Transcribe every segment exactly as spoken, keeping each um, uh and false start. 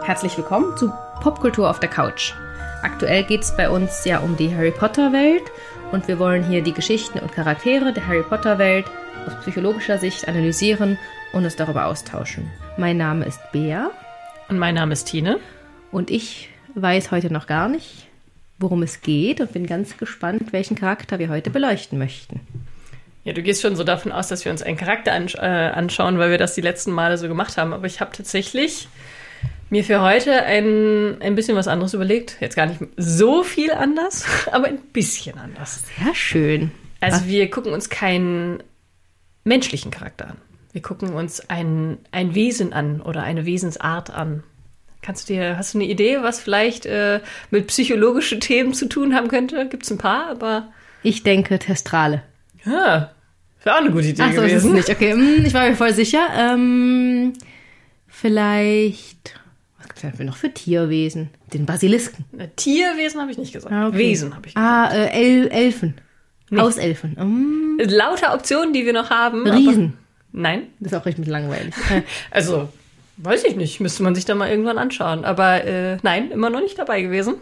Herzlich willkommen zu Popkultur auf der Couch. Aktuell geht es bei uns ja um die Harry Potter Welt und wir wollen hier die Geschichten und Charaktere der Harry Potter Welt aus psychologischer Sicht analysieren und uns darüber austauschen. Mein Name ist Bea. Und mein Name ist Tine. Und ich weiß heute noch gar nicht, worum es geht und bin ganz gespannt, welchen Charakter wir heute beleuchten möchten. Ja, du gehst schon so davon aus, dass wir uns einen Charakter ansch- äh, anschauen, weil wir das die letzten Male so gemacht haben. Aber ich habe tatsächlich mir für heute ein, ein bisschen was anderes überlegt. Jetzt gar nicht so viel anders, aber ein bisschen anders. Sehr schön. Also wir gucken uns keinen menschlichen Charakter an. Wir gucken uns ein, ein Wesen an oder eine Wesensart an. Kannst du dir, hast du eine Idee, was vielleicht äh, mit psychologischen Themen zu tun haben könnte? Gibt es ein paar, aber... Ich denke Testrale. Ja, wäre auch eine gute Idee Ach so, gewesen. ist es nicht. Okay, ich war mir voll sicher. Ähm, vielleicht... Was gibt es denn noch für Tierwesen? Den Basilisken. Tierwesen habe ich nicht gesagt. Ah, okay. Wesen habe ich gesagt. Ah, äh, El- Elfen. Nee. Hauselfen. Mm. Lauter Optionen, die wir noch haben. Riesen. Aber, nein. Das ist auch richtig langweilig. Also, weiß ich nicht. Müsste man sich da mal irgendwann anschauen. Aber äh, nein, immer noch nicht dabei gewesen.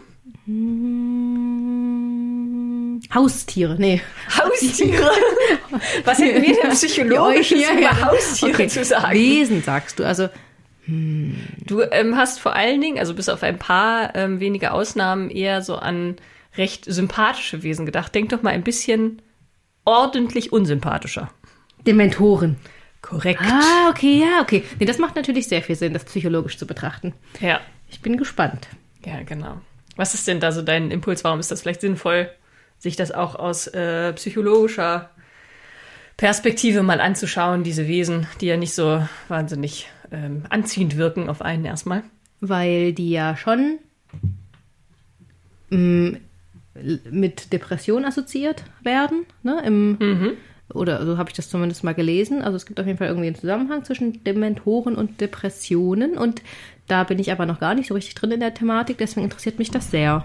Haustiere, nee. Haustiere? Was hätten wir denn psychologisch Ja, ja, ja. über Haustiere Okay. zu sagen? Wesen, sagst du. Also, Du ähm, hast vor allen Dingen, also bis auf ein paar ähm, wenige Ausnahmen, eher so an recht sympathische Wesen gedacht. Denk doch mal ein bisschen ordentlich unsympathischer. Dementoren. Korrekt. Ah, okay, ja, okay. Nee, das macht natürlich sehr viel Sinn, das psychologisch zu betrachten. Ja. Ich bin gespannt. Ja, genau. Was ist denn da so dein Impuls? Warum ist das vielleicht sinnvoll, sich das auch aus äh, psychologischer Perspektive mal anzuschauen, diese Wesen, die ja nicht so wahnsinnig ähm, anziehend wirken auf einen erstmal? Weil die ja schon mh, mit Depression assoziiert werden, ne? Im, Mhm. Oder so habe ich das zumindest mal gelesen. Also es gibt auf jeden Fall irgendwie einen Zusammenhang zwischen Dementoren und Depressionen. Und da bin ich aber noch gar nicht so richtig drin in der Thematik. Deswegen interessiert mich das sehr.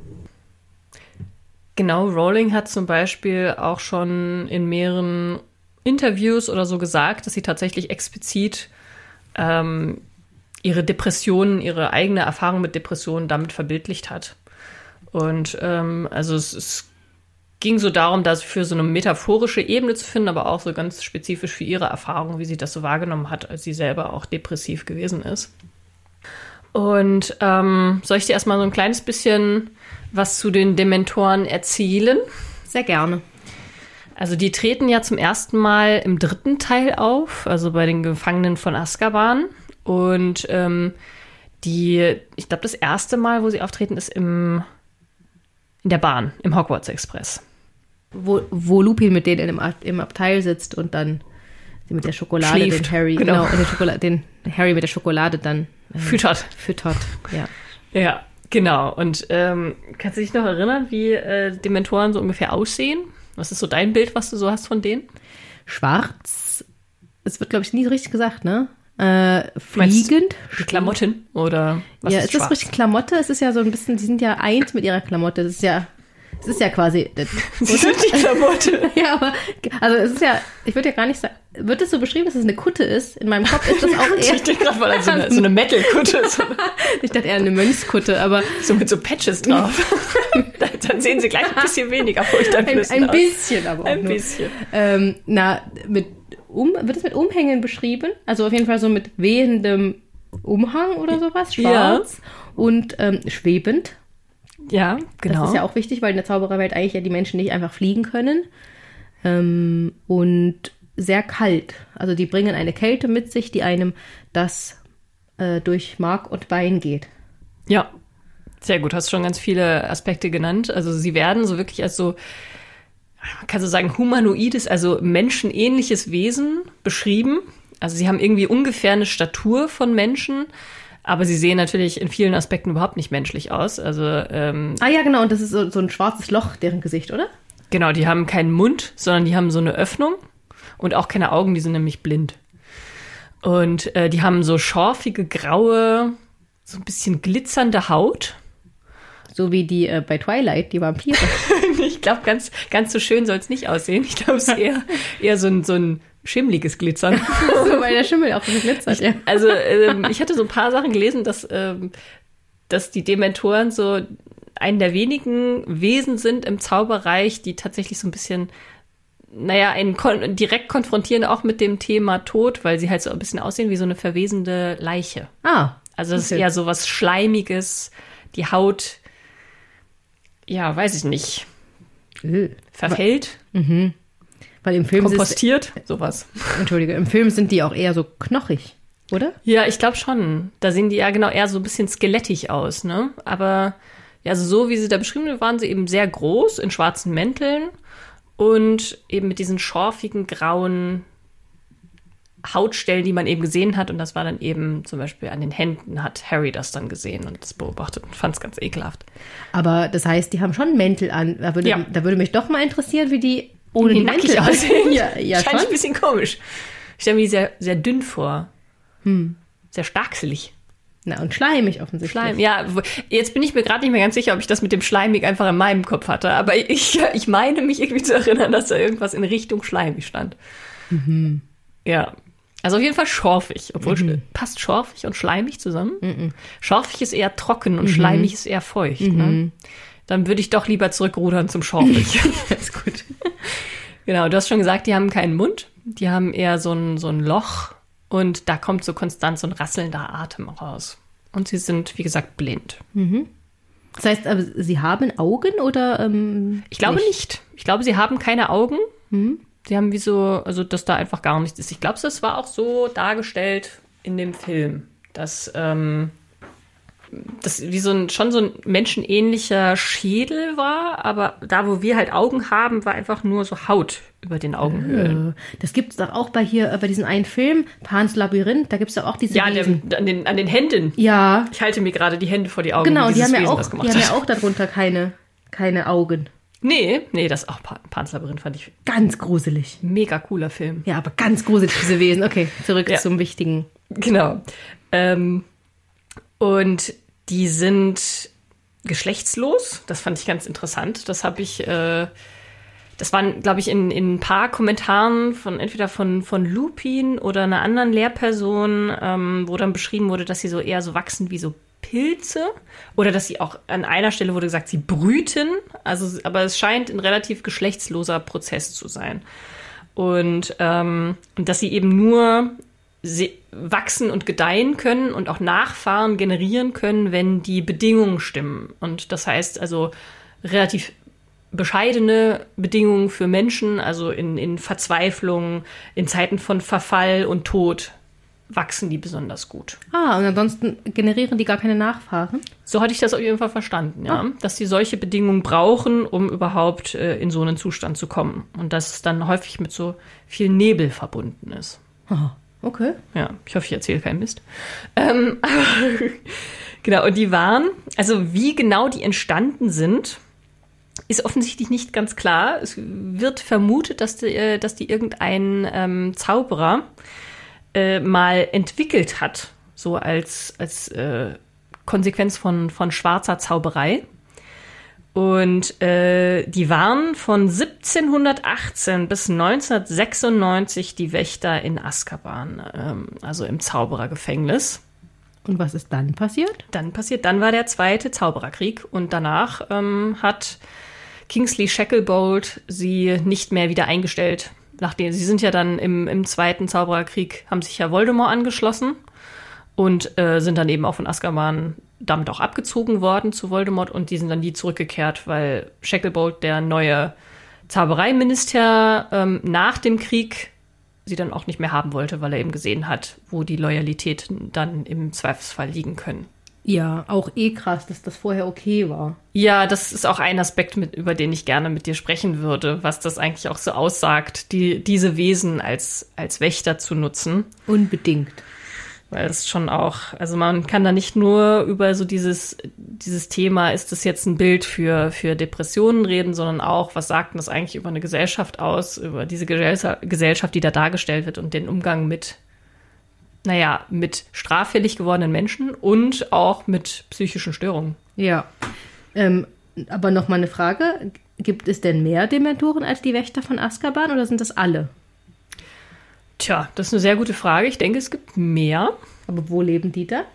Genau, Rowling hat zum Beispiel auch schon in mehreren Interviews oder so gesagt, dass sie tatsächlich explizit ähm, ihre Depressionen, ihre eigene Erfahrung mit Depressionen damit verbildlicht hat. Und ähm, also es, es ging so darum, das für so eine metaphorische Ebene zu finden, aber auch so ganz spezifisch für ihre Erfahrung, wie sie das so wahrgenommen hat, als sie selber auch depressiv gewesen ist. Und ähm, soll ich dir erstmal so ein kleines bisschen was zu den Dementoren erzählen? Sehr gerne. Also die treten ja zum ersten Mal im dritten Teil auf, also bei den Gefangenen von Azkaban. Und ähm, die, ich glaube, das erste Mal, wo sie auftreten, ist im, in der Bahn, im Hogwarts Express. Wo, wo Lupin mit denen im, Ab- im Abteil sitzt und dann sie mit der Schokolade Schläft, den Harry, genau. genau, den, Schokolade, den Harry mit der Schokolade dann ähm, Füttert. füttert. Ja. Ja, genau. Und ähm, kannst du dich noch erinnern, wie äh, Dementoren so ungefähr aussehen? Was ist so dein Bild, was du so hast von denen? Schwarz, es wird, glaube ich, nie so richtig gesagt, ne? Äh, fliegend. Die Klamotten oder was ja, ist ist das schwarz? richtig Klamotte? Es ist ja so ein bisschen, die sind ja eins mit ihrer Klamotte. Das ist ja, es ist ja quasi. Das, Sie sind die Klamotte. ja, aber, also es ist ja, ich würde ja gar nicht sagen, wird es so beschrieben, dass es eine Kutte ist? In meinem Kopf ist das auch eher. Ich denke gerade mal an so eine, so eine Metal-Kutte. So, Ich dachte eher eine Mönchskutte, aber so mit so Patches drauf. Dann sehen sie gleich ein bisschen weniger ein, furchteinflößend ein aus. bisschen aber auch Ein nur. bisschen. Ähm, na, mit um, wird es mit Umhängen beschrieben? Also auf jeden Fall so mit wehendem Umhang oder sowas, schwarz und ähm, schwebend. Ja, genau. Das ist ja auch wichtig, weil in der Zaubererwelt eigentlich ja die Menschen nicht einfach fliegen können. Ähm, und sehr kalt. Also die bringen eine Kälte mit sich, die einem das äh, durch Mark und Bein geht. Ja, sehr gut. Hast schon ganz viele Aspekte genannt. Also sie werden so wirklich als so, man kann so sagen, humanoides, also menschenähnliches Wesen beschrieben. Also sie haben irgendwie ungefähr eine Statur von Menschen, aber sie sehen natürlich in vielen Aspekten überhaupt nicht menschlich aus. Also ähm, Ah ja, genau. Und das ist so, so ein schwarzes Loch, deren Gesicht, oder? genau, die haben keinen Mund, sondern die haben so eine Öffnung und auch keine Augen, die sind nämlich blind. Und äh, die haben so schorfige, graue, so ein bisschen glitzernde Haut. So wie die äh, bei Twilight, die Vampire. Ich glaube, ganz, ganz so schön soll es nicht aussehen. Ich glaube, es ist eher, eher so ein, so ein schimmliges Glitzern. So, weil der Schimmel auch so glitzert, ja. Also ähm, ich hatte so ein paar Sachen gelesen, dass, ähm, dass die Dementoren so einen der wenigen Wesen sind im Zauberreich, die tatsächlich so ein bisschen, naja, einen kon- direkt konfrontieren auch mit dem Thema Tod, weil sie halt so ein bisschen aussehen wie so eine verwesende Leiche. Ah. Also es okay. ist eher so was Schleimiges, die Haut, ja, weiß ich nicht, Äh. verfällt, Mhm. Weil im Film kompostiert, sowas. Entschuldige, im Film sind die auch eher so knochig, oder? Ja, ich glaube schon. Da sehen die ja genau eher so ein bisschen skelettig aus, ne? Aber ja, also so wie sie da beschrieben sind, waren sie eben sehr groß, in schwarzen Mänteln und eben mit diesen schorfigen, grauen Hautstellen, die man eben gesehen hat. Und das war dann eben zum Beispiel an den Händen, hat Harry das dann gesehen und das beobachtet und fand es ganz ekelhaft. Aber das heißt, die haben schon Mäntel an. Da würde, Ja. da würde mich doch mal interessieren, wie die ohne die die nackig Mäntel aussehen. ja, ja, Scheint schon. ein bisschen komisch. Ich stelle mir die sehr, sehr dünn vor. Hm. Sehr starkselig. Na, und schleimig offensichtlich. Schleim, ja. w- Jetzt bin ich mir gerade nicht mehr ganz sicher, ob ich das mit dem Schleimig einfach in meinem Kopf hatte. Aber ich, ich meine mich irgendwie zu erinnern, dass da irgendwas in Richtung schleimig stand. Mhm. Ja. Also auf jeden Fall schorfig. Obwohl, Mhm. passt schorfig und schleimig zusammen? Mhm. Schorfig ist eher trocken und schleimig ist eher feucht. Ne? Dann würde ich doch lieber zurückrudern zum schorfig. Das ist gut. Genau, du hast schon gesagt, die haben keinen Mund. Die haben eher so ein, so ein Loch. Und da kommt so konstant so ein rasselnder Atem raus. Und sie sind, wie gesagt, blind. Das heißt, aber sie haben Augen oder? Ähm, Ich glaube nicht. Ich glaube, sie haben keine Augen. Mhm. Sie haben wie so, also dass da einfach gar nichts ist. Ich glaube, das war auch so dargestellt in dem Film, dass ähm, das wie so ein, schon so ein menschenähnlicher Schädel war, aber da, wo wir halt Augen haben, war einfach nur so Haut über den Augenhöhlen. Äh, Das gibt es doch auch bei hier, äh, bei diesem einen Film, Pans Labyrinth, da gibt es doch auch diese Ja, der, Wesen. an, den, an den Händen. Ja, Ich halte mir gerade die Hände vor die Augen, genau, wie die dieses haben, ja Wesen auch, das die gemacht haben ja hat. auch darunter keine, keine Augen. Nee, nee, das auch Pa- Pans Labyrinth fand ich Ganz gruselig. mega cooler Film. Ja, aber ganz gruselig, diese Wesen. Okay, zurück Ja. zum Wichtigen. Genau. Ähm, und die sind geschlechtslos. Das fand ich ganz interessant. Das habe ich, äh, das waren, glaube ich, in, in ein paar Kommentaren von entweder von, von Lupin oder einer anderen Lehrperson, ähm, wo dann beschrieben wurde, dass sie so eher so wachsen wie so Pilze oder dass sie auch an einer Stelle wurde gesagt, sie brüten. Also, aber es scheint ein relativ geschlechtsloser Prozess zu sein. Und, ähm, und dass sie eben nur se- wachsen und gedeihen können und auch Nachfahren generieren können, wenn die Bedingungen stimmen. Und das heißt also relativ bescheidene Bedingungen für Menschen, also in, in Verzweiflung, in Zeiten von Verfall und Tod wachsen die besonders gut. Ah, und ansonsten generieren die gar keine Nachfahren? So hatte ich das auf jeden Fall verstanden, ja. Dass die solche Bedingungen brauchen, um überhaupt äh, in so einen Zustand zu kommen. Und dass es dann häufig mit so viel Nebel verbunden ist. Ah, okay. Ja, ich hoffe, ich erzähle keinen Mist. Ähm, genau, und die waren, also wie genau die entstanden sind, ist offensichtlich nicht ganz klar. Es wird vermutet, dass die, äh, dass die irgendein ähm, Zauberer äh, mal entwickelt hat, so als, als äh, Konsequenz von, von schwarzer Zauberei. Und äh, die waren von siebzehnhundertachtzehn bis neunzehnhundertsechsundneunzig die Wächter in Azkaban, ähm, also im Zauberergefängnis. Und was ist dann passiert? Dann passiert, dann war der zweite Zaubererkrieg und danach ähm, hat Kingsley Shacklebolt sie nicht mehr wieder eingestellt. Nachdem sie sind ja dann im, im zweiten Zaubererkrieg, haben sich ja Voldemort angeschlossen und äh, sind dann eben auch von Azkaban damit auch abgezogen worden zu Voldemort und die sind dann nie zurückgekehrt, weil Shacklebolt, der neue Zaubereiminister, ähm, nach dem Krieg sie dann auch nicht mehr haben wollte, weil er eben gesehen hat, wo die Loyalitäten dann im Zweifelsfall liegen können. Ja, auch eh krass, dass das vorher okay war. Ja, das ist auch ein Aspekt, mit, über den ich gerne mit dir sprechen würde, was das eigentlich auch so aussagt, die, diese Wesen als, als Wächter zu nutzen. Unbedingt. Weil es schon auch, also man kann da nicht nur über so dieses, dieses Thema, ist das jetzt ein Bild für, für Depressionen reden, sondern auch, was sagt denn das eigentlich über eine Gesellschaft aus, über diese Gesellschaft, die da dargestellt wird und den Umgang mit, naja, mit straffällig gewordenen Menschen und auch mit psychischen Störungen. Ja. Ähm, aber noch mal eine Frage. Gibt es denn mehr Dementoren als die Wächter von Azkaban oder sind das alle? Tja, das ist eine sehr gute Frage. Ich denke, es gibt mehr. Aber wo leben die da?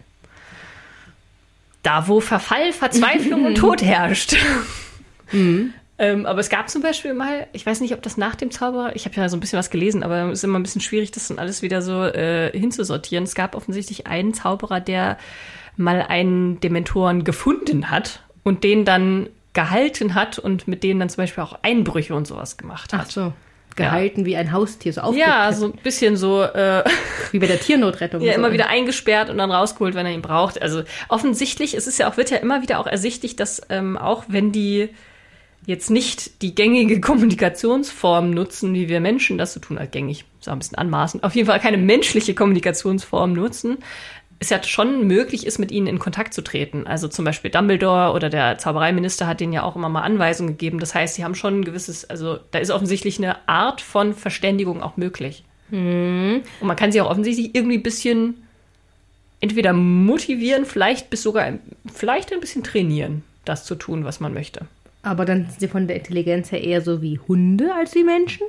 Da, wo Verfall, Verzweiflung und Tod herrscht. Mhm. ähm, aber es gab zum Beispiel mal, ich weiß nicht, ob das nach dem Zauberer, ich habe ja so ein bisschen was gelesen, aber es ist immer ein bisschen schwierig, das dann alles wieder so äh, hinzusortieren. Es gab offensichtlich einen Zauberer, der mal einen Dementoren gefunden hat und den dann gehalten hat und mit denen dann zum Beispiel auch Einbrüche und sowas gemacht hat. Ach so. Gehalten ja. Wie ein Haustier, so aufgepeppt. Ja, so ein bisschen so. Äh, wie bei der Tiernotrettung. Ja, so. Immer wieder eingesperrt und dann rausgeholt, wenn er ihn braucht. Also offensichtlich, es ist ja auch, wird ja immer wieder auch ersichtlich, dass ähm, auch wenn die jetzt nicht die gängige Kommunikationsform nutzen, wie wir Menschen das so tun, also gängig, ist auch ein bisschen anmaßend, auf jeden Fall keine menschliche Kommunikationsform nutzen, es ja schon möglich ist, mit ihnen in Kontakt zu treten. Also zum Beispiel Dumbledore oder der Zaubereiminister hat denen ja auch immer mal Anweisungen gegeben. Das heißt, sie haben schon ein gewisses, also da ist offensichtlich eine Art von Verständigung auch möglich. Mhm. Und man kann sie auch offensichtlich irgendwie ein bisschen entweder motivieren, vielleicht bis sogar, vielleicht ein bisschen trainieren, das zu tun, was man möchte. Aber dann sind sie von der Intelligenz her eher so wie Hunde als wie Menschen?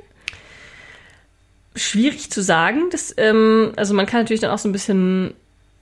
Schwierig zu sagen. Das, ähm, also man kann natürlich dann auch so ein bisschen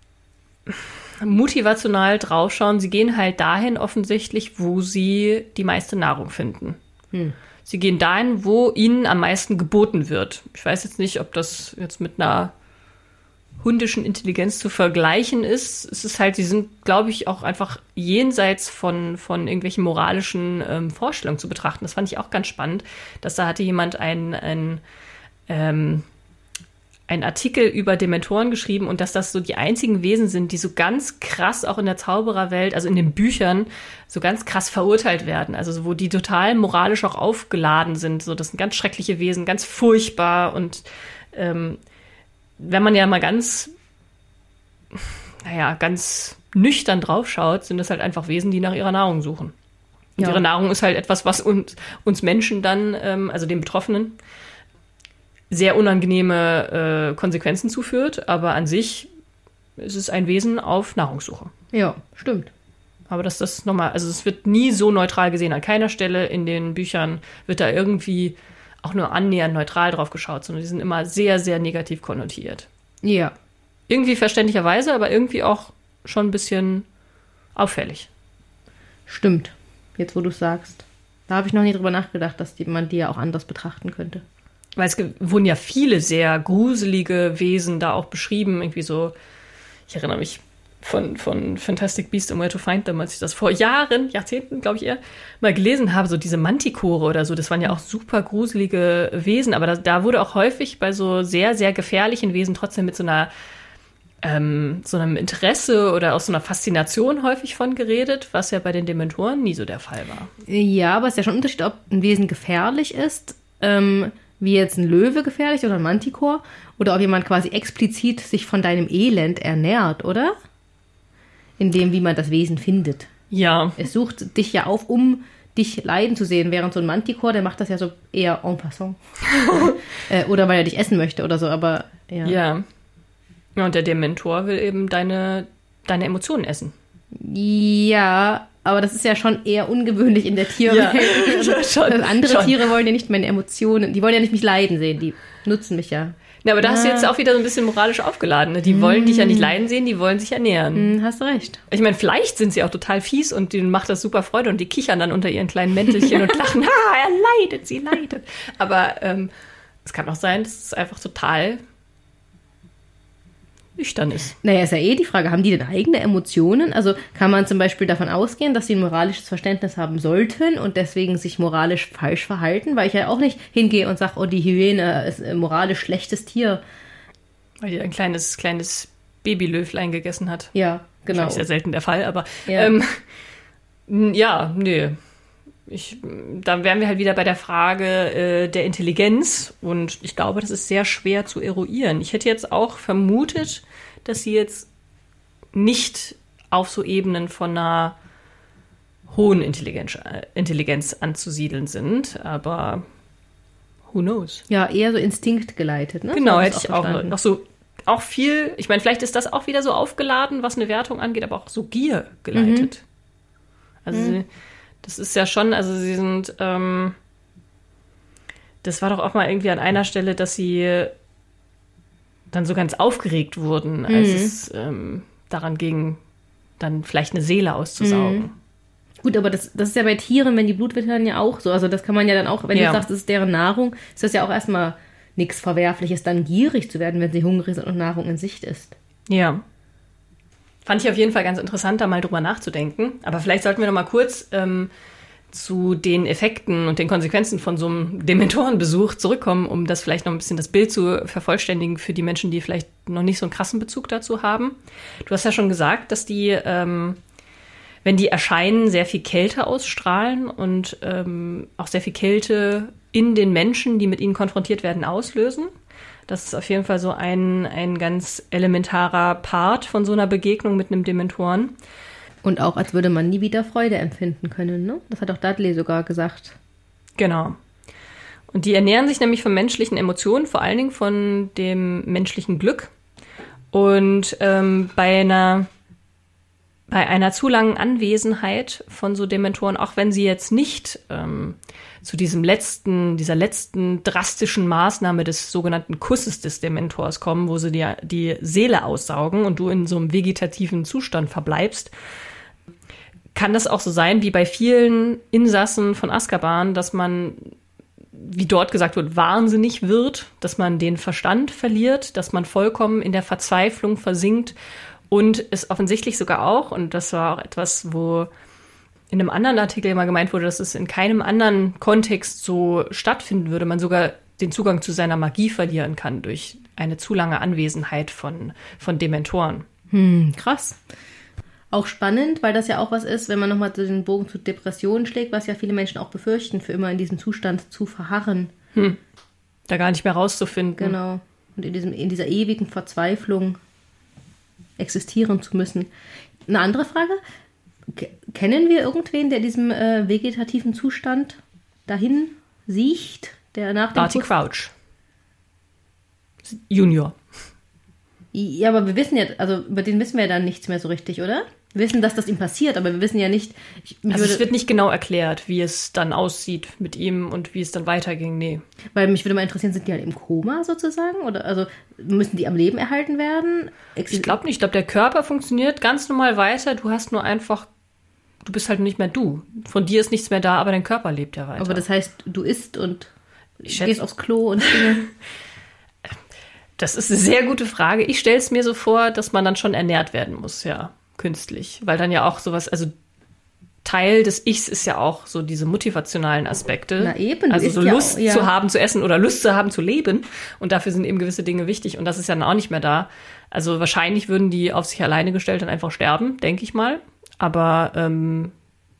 motivational draufschauen. Sie gehen halt dahin offensichtlich, wo sie die meiste Nahrung finden. Hm. Sie gehen dahin, wo ihnen am meisten geboten wird. Ich weiß jetzt nicht, ob das jetzt mit einer hundischen Intelligenz zu vergleichen ist. Es ist halt, sie sind, glaube ich, auch einfach jenseits von, von irgendwelchen moralischen ähm, Vorstellungen zu betrachten. Das fand ich auch ganz spannend, dass da hatte jemand ein, ein ähm, einen Artikel über Dementoren geschrieben und dass das so die einzigen Wesen sind, die so ganz krass auch in der Zaubererwelt, also in den Büchern, so ganz krass verurteilt werden. Also wo die total moralisch auch aufgeladen sind. So, das sind ganz schreckliche Wesen, ganz furchtbar. Und ähm, wenn man ja mal ganz, naja, ganz nüchtern draufschaut, sind das halt einfach Wesen, die nach ihrer Nahrung suchen. Und ja. Ihre Nahrung ist halt etwas, was uns, uns Menschen dann, ähm, also den Betroffenen, sehr unangenehme äh, Konsequenzen zuführt, aber an sich ist es ein Wesen auf Nahrungssuche. Ja, stimmt. Aber dass das nochmal, also es wird nie so neutral gesehen. An keiner Stelle in den Büchern wird da irgendwie auch nur annähernd neutral drauf geschaut, sondern die sind immer sehr, sehr negativ konnotiert. Ja. Irgendwie verständlicherweise, aber irgendwie auch schon ein bisschen auffällig. Stimmt, jetzt wo du es sagst. Da habe ich noch nie drüber nachgedacht, dass die, man die ja auch anders betrachten könnte. Weil es wurden ja viele sehr gruselige Wesen da auch beschrieben. Irgendwie so, ich erinnere mich von, von Fantastic Beasts and Where to Find Them, als ich das vor Jahren, Jahrzehnten, glaube ich eher, mal gelesen habe, so diese Mantikore oder so. Das waren ja auch super gruselige Wesen. Aber da, da wurde auch häufig bei so sehr, sehr gefährlichen Wesen trotzdem mit so einer ähm, so einem Interesse oder aus so einer Faszination häufig von geredet, was ja bei den Dementoren nie so der Fall war. Ja, aber es ist ja schon ein Unterschied, ob ein Wesen gefährlich ist, ähm, wie jetzt ein Löwe gefährlich oder ein Manticore, oder ob jemand quasi explizit sich von deinem Elend ernährt, oder? In dem, wie man das Wesen findet. Ja. Es sucht dich ja auf, um dich leiden zu sehen, während so ein Manticore, der macht das ja so eher en passant. äh, oder weil er dich essen möchte oder so, aber ja. Ja. Ja, und der Dementor will eben deine, deine Emotionen essen. Ja, aber das ist ja schon eher ungewöhnlich in der Tierwelt. Ja, also, schon, andere schon. Tiere wollen ja nicht meine Emotionen, die wollen ja nicht mich leiden sehen, die nutzen mich ja. Ja, aber da hast du jetzt auch wieder so ein bisschen moralisch aufgeladen. Ne? Die mm. wollen dich ja nicht leiden sehen, die wollen sich ernähren. Mm, hast du recht. Ich meine, vielleicht sind sie auch total fies und denen macht das super Freude und die kichern dann unter ihren kleinen Mäntelchen und lachen, ha, er leidet, sie leidet. Aber ähm, es kann auch sein, dass es einfach total nüchtern ist. Naja, ist ja eh die Frage, haben die denn eigene Emotionen? Also kann man zum Beispiel davon ausgehen, dass sie ein moralisches Verständnis haben sollten und deswegen sich moralisch falsch verhalten? Weil ich ja auch nicht hingehe und sage, oh, die Hyäne ist ein moralisch schlechtes Tier. Weil die ein kleines, kleines Babylöwlein gegessen hat. Ja, genau. Das ist ja selten der Fall, aber ja, ähm, ja nee. Ich, da wären wir halt wieder bei der Frage äh, der Intelligenz und ich glaube, das ist sehr schwer zu eruieren. Ich hätte jetzt auch vermutet, dass sie jetzt nicht auf so Ebenen von einer hohen Intelligenz, äh, Intelligenz anzusiedeln sind, aber who knows? Ja, eher so instinktgeleitet, ne? Genau, so hätte ich auch noch, noch so, auch viel, ich meine, vielleicht ist das auch wieder so aufgeladen, was eine Wertung angeht, aber auch so Gier geleitet. Mhm. Also mhm. Das ist ja schon, also sie sind, ähm, das war doch auch mal irgendwie an einer Stelle, dass sie dann so ganz aufgeregt wurden, als mhm. es ähm, daran ging, dann vielleicht eine Seele auszusaugen. Mhm. Gut, aber das, das ist ja bei Tieren, wenn die Blut wittern, ja auch so. Also das kann man ja dann auch, wenn ja. du sagst, das ist deren Nahrung, ist das ja auch erstmal nichts Verwerfliches, dann gierig zu werden, wenn sie hungrig sind und Nahrung in Sicht ist. Ja. Fand ich auf jeden Fall ganz interessant, da mal drüber nachzudenken. Aber vielleicht sollten wir noch mal kurz ähm, zu den Effekten und den Konsequenzen von so einem Dementorenbesuch zurückkommen, um das vielleicht noch ein bisschen das Bild zu vervollständigen für die Menschen, die vielleicht noch nicht so einen krassen Bezug dazu haben. Du hast ja schon gesagt, dass die, ähm, wenn die erscheinen, sehr viel Kälte ausstrahlen und ähm, auch sehr viel Kälte in den Menschen, die mit ihnen konfrontiert werden, auslösen. Das ist auf jeden Fall so ein, ein ganz elementarer Part von so einer Begegnung mit einem Dementoren. Und auch, als würde man nie wieder Freude empfinden können, ne? Das hat auch Dudley sogar gesagt. Genau. Und die ernähren sich nämlich von menschlichen Emotionen, vor allen Dingen von dem menschlichen Glück. Und ähm, bei einer bei einer zu langen Anwesenheit von so Dementoren, auch wenn sie jetzt nicht ähm, zu diesem letzten, dieser letzten drastischen Maßnahme des sogenannten Kusses des Dementors kommen, wo sie dir die Seele aussaugen und du in so einem vegetativen Zustand verbleibst, kann das auch so sein, wie bei vielen Insassen von Azkaban, dass man, wie dort gesagt wird, wahnsinnig wird, dass man den Verstand verliert, dass man vollkommen in der Verzweiflung versinkt und es offensichtlich sogar auch, und das war auch etwas, wo in einem anderen Artikel mal gemeint wurde, dass es in keinem anderen Kontext so stattfinden würde, man sogar den Zugang zu seiner Magie verlieren kann durch eine zu lange Anwesenheit von, von Dementoren. Hm, krass. Auch spannend, weil das ja auch was ist, wenn man nochmal den Bogen zu Depressionen schlägt, was ja viele Menschen auch befürchten, für immer in diesem Zustand zu verharren. Hm. Da gar nicht mehr rauszufinden. Genau. Und in, diesem, in dieser ewigen Verzweiflung existieren zu müssen. Eine andere Frage. K- kennen wir irgendwen, der diesem äh, vegetativen Zustand dahin sieht, der nach dem Barty Kuss- Crouch. Junior. Ja, aber wir wissen ja, also über den wissen wir ja dann nichts mehr so richtig, oder? Wir wissen, dass das ihm passiert, aber wir wissen ja nicht... Ich, also würde, es wird nicht genau erklärt, wie es dann aussieht mit ihm und wie es dann weiterging, nee. Weil mich würde mal interessieren, sind die halt im Koma sozusagen? Oder also müssen die am Leben erhalten werden? Ex- Ich glaube nicht. Ich glaube, der Körper funktioniert ganz normal weiter. Du hast nur einfach... Du bist halt nicht mehr du. Von dir ist nichts mehr da, aber dein Körper lebt ja weiter. Aber das heißt, du isst und ich schätze, gehst aufs Klo und Dinge... Das ist eine sehr gute Frage. Ich stelle es mir so vor, dass man dann schon ernährt werden muss, ja, künstlich. Weil dann ja auch sowas, also Teil des Ichs ist ja auch so diese motivationalen Aspekte. Na eben. Also so ja Lust auch, ja. zu haben zu essen oder Lust zu haben zu leben. Und dafür sind eben gewisse Dinge wichtig. Und das ist ja dann auch nicht mehr da. Also wahrscheinlich würden die auf sich alleine gestellt dann einfach sterben, denke ich mal. Aber ähm,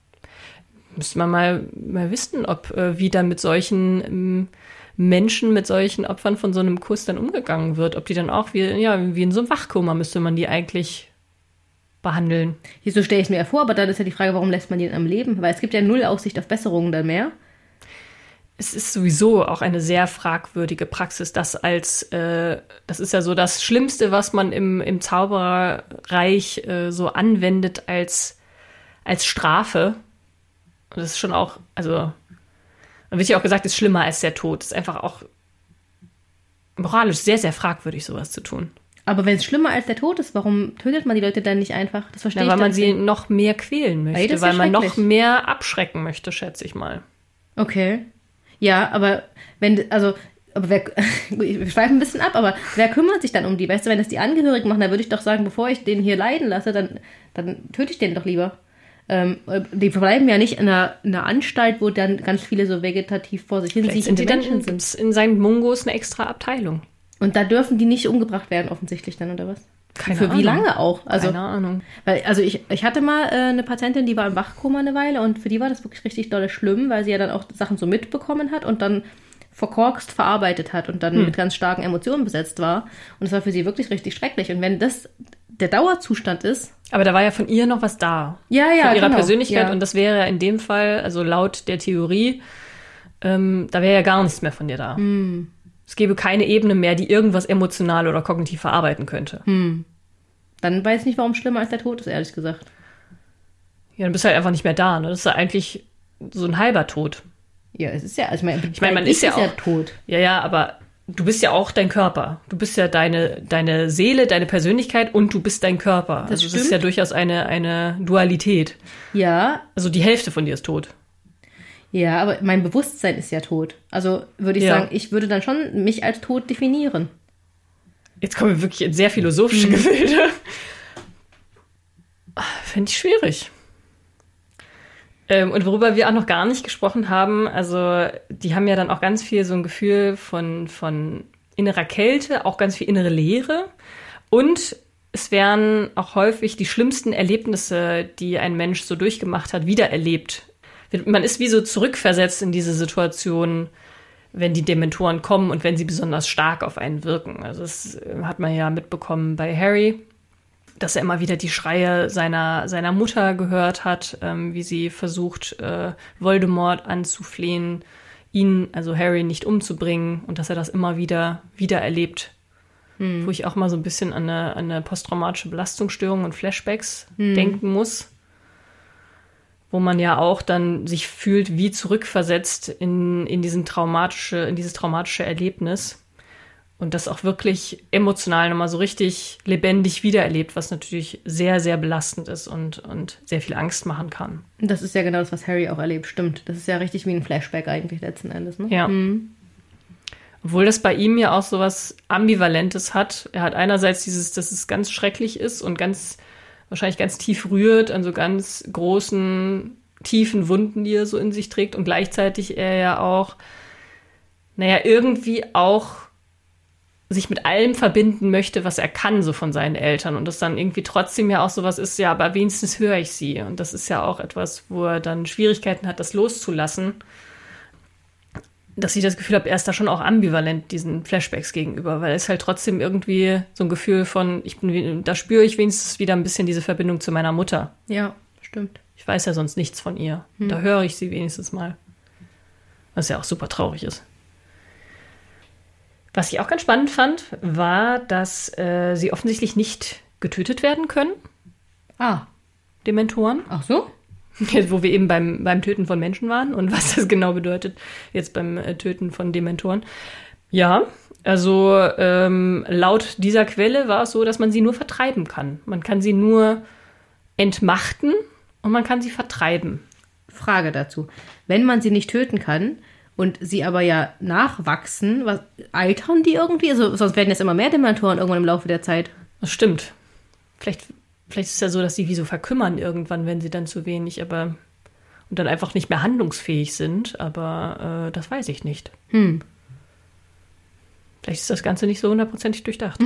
müsste man mal, mal wissen, ob äh, wie dann mit solchen... Ähm, Menschen mit solchen Opfern von so einem Kuss dann umgegangen wird. Ob die dann auch wie, ja, wie in so einem Wachkoma müsste man die eigentlich behandeln. Hier, so stelle ich es mir ja vor, aber dann ist ja die Frage, warum lässt man die am Leben? Weil es gibt ja null Aussicht auf Besserungen dann mehr. Es ist sowieso auch eine sehr fragwürdige Praxis, das als, äh, das ist ja so das Schlimmste, was man im, im Zaubererreich äh, so anwendet als, als Strafe. Und das ist schon auch, also... Dann wird ja auch gesagt, ist schlimmer als der Tod. Ist einfach auch moralisch sehr, sehr fragwürdig, sowas zu tun. Aber wenn es schlimmer als der Tod ist, warum tötet man die Leute dann nicht einfach? Das verstehe ja, ich weil man sie nicht. noch mehr quälen möchte, Ey, weil ja man noch mehr abschrecken möchte, schätze ich mal. Okay. Ja, aber wenn, also, aber wer, wir schweifen ein bisschen ab, aber wer kümmert sich dann um die? Weißt du, wenn das die Angehörigen machen, dann würde ich doch sagen, bevor ich den hier leiden lasse, dann, dann töte ich den doch lieber. Ähm, die verbleiben ja nicht in einer, in einer Anstalt, wo dann ganz viele so vegetativ vor sich hin Vielleicht sind die dann in, sind. in Sankt Mungos eine extra Abteilung. Und da dürfen die nicht umgebracht werden, offensichtlich dann, oder was? Keine Für Ahnung. wie lange auch? Also, Keine Ahnung. Weil, also ich, ich hatte mal äh, eine Patientin, die war im Wachkoma eine Weile und für die war das wirklich richtig dolle schlimm, weil sie ja dann auch Sachen so mitbekommen hat und dann verkorkst verarbeitet hat und dann hm. mit ganz starken Emotionen besetzt war. Und das war für sie wirklich richtig schrecklich. Und wenn das der Dauerzustand ist... Aber da war ja von ihr noch was da. Ja, ja, Von ihrer genau. Persönlichkeit. Ja. Und das wäre in dem Fall, also laut der Theorie, ähm, da wäre ja gar nichts mehr von dir da. Hm. Es gäbe keine Ebene mehr, die irgendwas emotional oder kognitiv verarbeiten könnte. Hm. Dann weiß ich nicht, warum es schlimmer als der Tod ist, ehrlich gesagt. Ja, dann bist du halt einfach nicht mehr da. Ne? Das ist ja eigentlich so ein halber Tod. Ja, es ist ja, also ich meine, ich meine, man ist ja auch ja tot. Ja, ja, aber du bist ja auch dein Körper. Du bist ja deine, deine Seele, deine Persönlichkeit und du bist dein Körper. Das also es stimmt. ist ja durchaus eine, eine Dualität. Ja. Also die Hälfte von dir ist tot. Ja, aber mein Bewusstsein ist ja tot. Also würde ich Ja. sagen, ich würde dann schon mich als tot definieren. Jetzt kommen wir wirklich in sehr philosophische mhm. Gefilde. Finde ich schwierig. Ähm, und worüber wir auch noch gar nicht gesprochen haben, also die haben ja dann auch ganz viel so ein Gefühl von, von innerer Kälte, auch ganz viel innere Leere. Und es werden auch häufig die schlimmsten Erlebnisse, die ein Mensch so durchgemacht hat, wiedererlebt. Man ist wie so zurückversetzt in diese Situation, wenn die Dementoren kommen und wenn sie besonders stark auf einen wirken. Also das hat man ja mitbekommen bei Harry, dass er immer wieder die Schreie seiner, seiner Mutter gehört hat, ähm, wie sie versucht, äh, Voldemort anzuflehen, ihn, also Harry, nicht umzubringen und dass er das immer wieder, wieder erlebt. Hm. Wo ich auch mal so ein bisschen an eine, an eine posttraumatische Belastungsstörung und Flashbacks hm. denken muss. Wo man ja auch dann sich fühlt, wie zurückversetzt in, in, diesen traumatische, in dieses traumatische Erlebnis. Und das auch wirklich emotional nochmal so richtig lebendig wiedererlebt, was natürlich sehr, sehr belastend ist und, und sehr viel Angst machen kann. Das ist ja genau das, was Harry auch erlebt, stimmt. Das ist ja richtig wie ein Flashback eigentlich letzten Endes, ne? Ja. Mhm. Obwohl das bei ihm ja auch so was Ambivalentes hat. Er hat einerseits dieses, dass es ganz schrecklich ist und ganz wahrscheinlich ganz tief rührt, an so ganz großen, tiefen Wunden, die er so in sich trägt. Und gleichzeitig er ja auch, naja, irgendwie auch sich mit allem verbinden möchte, was er kann, so von seinen Eltern. Und das dann irgendwie trotzdem ja auch sowas ist, ja, aber wenigstens höre ich sie. Und das ist ja auch etwas, wo er dann Schwierigkeiten hat, das loszulassen. Dass ich das Gefühl habe, er ist da schon auch ambivalent diesen Flashbacks gegenüber, weil es halt trotzdem irgendwie so ein Gefühl von, ich bin, da spüre ich wenigstens wieder ein bisschen diese Verbindung zu meiner Mutter. Ja, stimmt. Ich weiß ja sonst nichts von ihr. Hm. Da höre ich sie wenigstens mal. Was ja auch super traurig ist. Was ich auch ganz spannend fand, war, dass äh, sie offensichtlich nicht getötet werden können. Ah. Dementoren. Ach so? Jetzt, wo wir eben beim, beim Töten von Menschen waren und was das genau bedeutet, jetzt beim äh, Töten von Dementoren. Ja, also ähm, laut dieser Quelle war es so, dass man sie nur vertreiben kann. Man kann sie nur entmachten und man kann sie vertreiben. Frage dazu. Wenn man sie nicht töten kann und sie aber ja nachwachsen, was, altern die irgendwie? Also, sonst werden jetzt immer mehr Dementoren irgendwann im Laufe der Zeit. Das stimmt. Vielleicht... Vielleicht ist es ja so, dass sie wie so verkümmern irgendwann, wenn sie dann zu wenig, aber und dann einfach nicht mehr handlungsfähig sind, aber äh, das weiß ich nicht. Hm. Vielleicht ist das Ganze nicht so hundertprozentig durchdacht.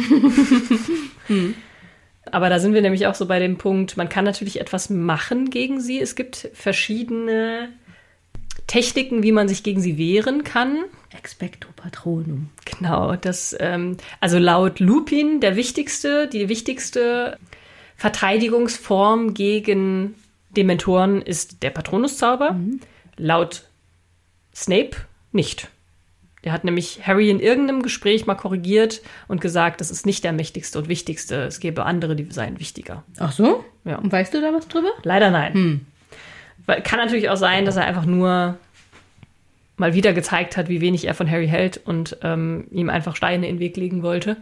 hm. Aber da sind wir nämlich auch so bei dem Punkt, man kann natürlich etwas machen gegen sie. Es gibt verschiedene Techniken, wie man sich gegen sie wehren kann. Expecto Patronum. Genau, das, ähm, also laut Lupin der wichtigste, die wichtigste Verteidigungsform gegen Dementoren ist der Patronuszauber. Mhm. Laut Snape nicht. Der hat nämlich Harry in irgendeinem Gespräch mal korrigiert und gesagt, das ist nicht der mächtigste und wichtigste. Es gäbe andere, die seien wichtiger. Ach so? Ja. Und weißt du da was drüber? Leider nein. Hm. Weil, kann natürlich auch sein, dass er einfach nur mal wieder gezeigt hat, wie wenig er von Harry hält und ähm, ihm einfach Steine in den Weg legen wollte.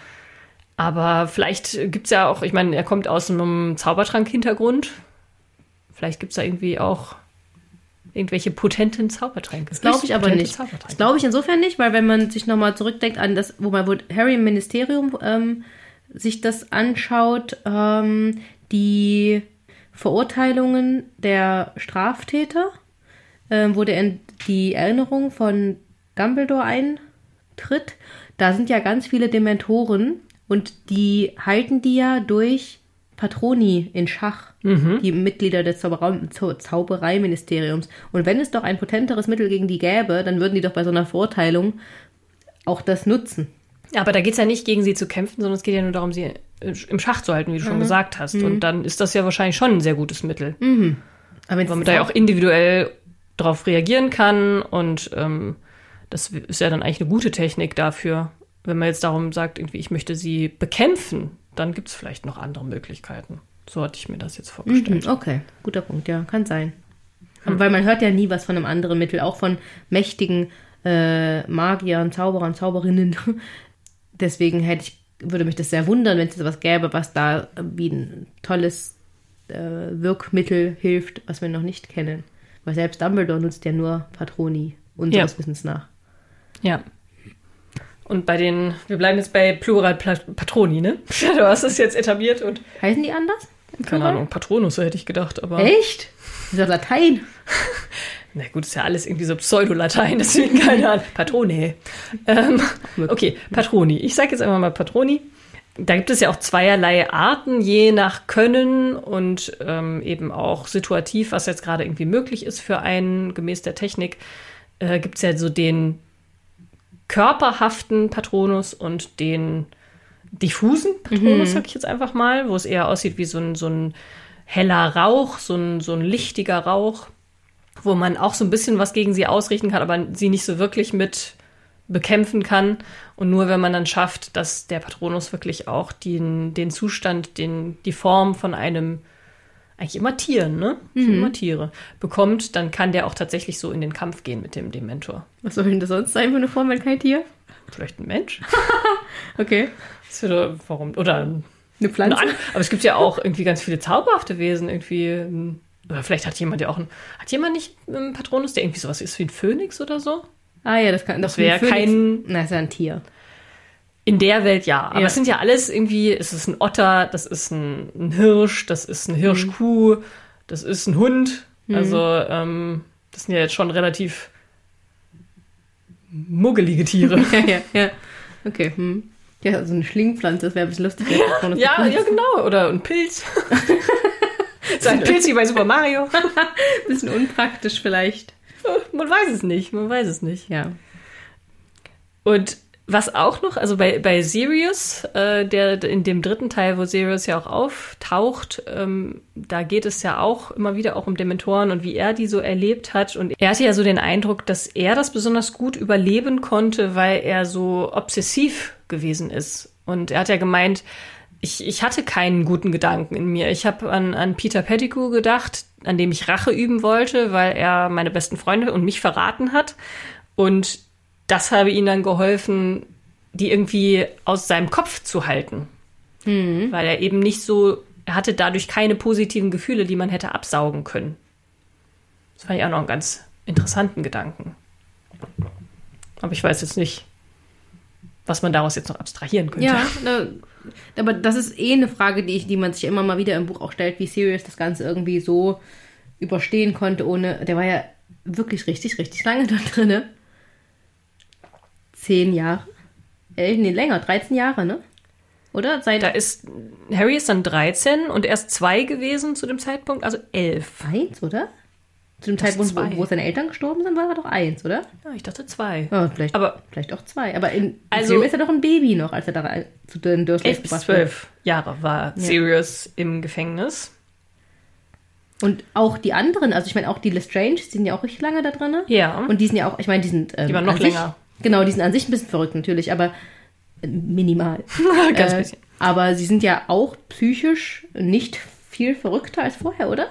Aber vielleicht gibt es ja auch, ich meine, er kommt aus einem Zaubertrank-Hintergrund. Vielleicht gibt es da irgendwie auch irgendwelche potenten Zaubertränke. Das glaube ich aber nicht. Das glaube ich insofern nicht, weil wenn man sich nochmal zurückdenkt an das, wo man wo Harry im Ministerium ähm, sich das anschaut, ähm, die Verurteilungen der Straftäter, ähm, wo der in die Erinnerung von Dumbledore eintritt, da sind ja ganz viele Dementoren. Und die halten die ja durch Patroni in Schach, mhm. die Mitglieder des Zauberei- Zau- Zaubereiministeriums. Und wenn es doch ein potenteres Mittel gegen die gäbe, dann würden die doch bei so einer Verurteilung auch das nutzen. Ja, aber da geht es ja nicht, gegen sie zu kämpfen, sondern es geht ja nur darum, sie im Schach zu halten, wie du mhm. schon gesagt hast. Mhm. Und dann ist das ja wahrscheinlich schon ein sehr gutes Mittel. Mhm. Aber weil man da ja auch individuell darauf reagieren kann. Und ähm, das ist ja dann eigentlich eine gute Technik dafür. Wenn man jetzt darum sagt, irgendwie, ich möchte sie bekämpfen, dann gibt es vielleicht noch andere Möglichkeiten. So hatte ich mir das jetzt vorgestellt. Mhm, okay, guter Punkt, ja, kann sein. Aber hm. weil man hört ja nie was von einem anderen Mittel, auch von mächtigen äh, Magiern, Zauberern, Zauberinnen. Deswegen hätte ich, würde mich das sehr wundern, wenn es sowas gäbe, was da wie ein tolles äh, Wirkmittel hilft, was wir noch nicht kennen. Weil selbst Dumbledore nutzt ja nur Patroni, unseres ja. Wissens nach. Ja. Und bei den, wir bleiben jetzt bei Plural Patroni, ne? Du hast es jetzt etabliert und... Heißen die anders? Keine Ahnung, Patronus, so hätte ich gedacht, aber... Echt? Das ist doch Latein. Na gut, ist ja alles irgendwie so Pseudolatein, deswegen keine Ahnung. Patrone. Ähm, okay, Patroni. Ich sage jetzt einfach mal Patroni. Da gibt es ja auch zweierlei Arten, je nach Können und ähm, eben auch situativ, was jetzt gerade irgendwie möglich ist für einen, gemäß der Technik, äh, gibt es ja so den körperhaften Patronus und den diffusen Patronus, mhm. sag ich jetzt einfach mal, wo es eher aussieht wie so ein, so ein heller Rauch, so ein, so ein lichtiger Rauch, wo man auch so ein bisschen was gegen sie ausrichten kann, aber sie nicht so wirklich mit bekämpfen kann. Und nur wenn man dann schafft, dass der Patronus wirklich auch den, den Zustand, den, die Form von einem, eigentlich immer Tieren, ne? Mhm. Immer Tiere, bekommt, dann kann der auch tatsächlich so in den Kampf gehen mit dem Dementor. Was soll denn das sonst sein für eine Form, wenn kein Tier? Vielleicht ein Mensch. Okay. Das würde, warum? Oder eine Pflanze. Eine, aber es gibt ja auch irgendwie ganz viele zauberhafte Wesen. Irgendwie, oder vielleicht hat jemand ja auch ein, hat jemand nicht einen Patronus, der irgendwie sowas ist wie ein Phönix oder so? Ah ja, das kann das wäre kein. Na, ist ja ein Tier. In der Welt ja. Aber ja. es sind ja alles irgendwie, es ist ein Otter, das ist ein, ein Hirsch, das ist ein Hirschkuh, mhm. das ist ein Hund. Mhm. Also, ähm, das sind ja jetzt schon relativ muggelige Tiere. ja, ja, ja. Okay. Hm. Ja, so eine Schlingpflanze, das wäre ein bisschen lustig. Ja, ja, ja, genau. Oder ein Pilz. So ein Pilz wie bei Super Mario. Bisschen unpraktisch vielleicht. Man weiß es nicht, man weiß es nicht. Ja. Und was auch noch, also bei, bei Sirius, äh, der in dem dritten Teil, wo Sirius ja auch auftaucht, ähm, da geht es ja auch immer wieder auch um Dementoren und wie er die so erlebt hat. Und er hatte ja so den Eindruck, dass er das besonders gut überleben konnte, weil er so obsessiv gewesen ist. Und er hat ja gemeint, ich, ich hatte keinen guten Gedanken in mir. Ich habe an, an Peter Pettigrew gedacht, an dem ich Rache üben wollte, weil er meine besten Freunde und mich verraten hat. Und das habe ihm dann geholfen, die irgendwie aus seinem Kopf zu halten. Mhm. Weil er eben nicht so, er hatte dadurch keine positiven Gefühle, die man hätte absaugen können. Das fand ich auch noch einen ganz interessanten Gedanken. Aber ich weiß jetzt nicht, was man daraus jetzt noch abstrahieren könnte. Ja, ne, aber das ist eh eine Frage, die, ich, die man sich immer mal wieder im Buch auch stellt, wie Sirius das Ganze irgendwie so überstehen konnte, ohne, der war ja wirklich richtig, richtig lange da drin. Zehn Jahre? Elf, nee, länger, dreizehn Jahre, ne? Oder? Seit da ist, Harry ist dann dreizehn und erst zwei gewesen zu dem Zeitpunkt, also elf. Eins, oder? Zu dem das Zeitpunkt, wo, wo seine Eltern gestorben sind, war er doch eins, oder? Ja, ich dachte zwei. Ja, vielleicht, aber, vielleicht auch zwei. Aber in also, Film ist er doch ein Baby noch, als er da zu den Dursleys gebracht wurde. Elf bis zwölf Jahre war ja. Sirius im Gefängnis. Und auch die anderen, also ich meine auch die Lestrange, die sind ja auch richtig lange da drin. Ja. Und die sind ja auch, ich meine, die sind ähm, die waren noch länger. Sich, genau, die sind an sich ein bisschen verrückt natürlich, aber minimal. Ganz äh, bisschen. Aber sie sind ja auch psychisch nicht viel verrückter als vorher, oder?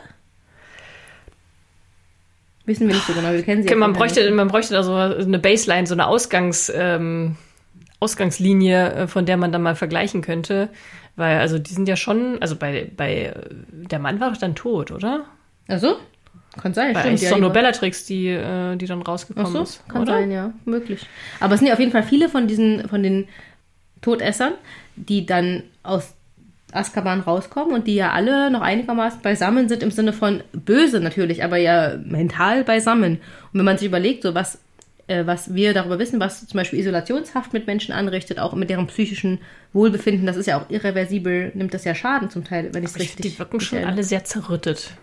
Wissen wir nicht so genau, wir kennen sie okay, ja man bräuchte, man bräuchte da so eine Baseline, so eine Ausgangs, ähm, Ausgangslinie, von der man dann mal vergleichen könnte. Weil, also die sind ja schon, also bei, bei der Mann war doch dann tot, oder? Ach so? Kann sein, Weil stimmt. es ist ja, doch nur Bellatrix, die, die dann rausgekommen Ach so, ist. Kann oder? sein, ja, möglich. Aber es sind ja auf jeden Fall viele von diesen, von den Todessern, die dann aus Azkaban rauskommen und die ja alle noch einigermaßen beisammen sind, im Sinne von böse natürlich, aber ja mental beisammen. Und wenn man sich überlegt, so was, äh, was wir darüber wissen, was zum Beispiel Isolationshaft mit Menschen anrichtet, auch mit deren psychischen Wohlbefinden, das ist ja auch irreversibel, nimmt das ja Schaden zum Teil, wenn ich es richtig... Die wirken schon erinnere. alle sehr zerrüttet.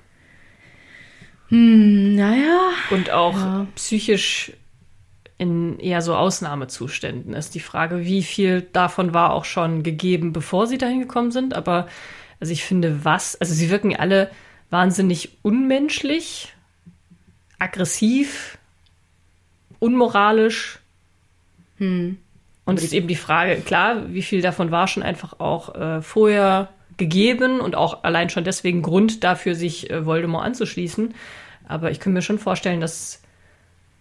Hm, naja. Und auch ja. psychisch in eher so Ausnahmezuständen ist die Frage, wie viel davon war auch schon gegeben, bevor sie dahin gekommen sind. Aber also ich finde, was, also sie wirken alle wahnsinnig unmenschlich, aggressiv, unmoralisch. Hm. Und es ist eben die Frage, klar, wie viel davon war schon einfach auch äh, vorher gegeben und auch allein schon deswegen Grund dafür, sich äh, Voldemort anzuschließen. Aber ich kann mir schon vorstellen, dass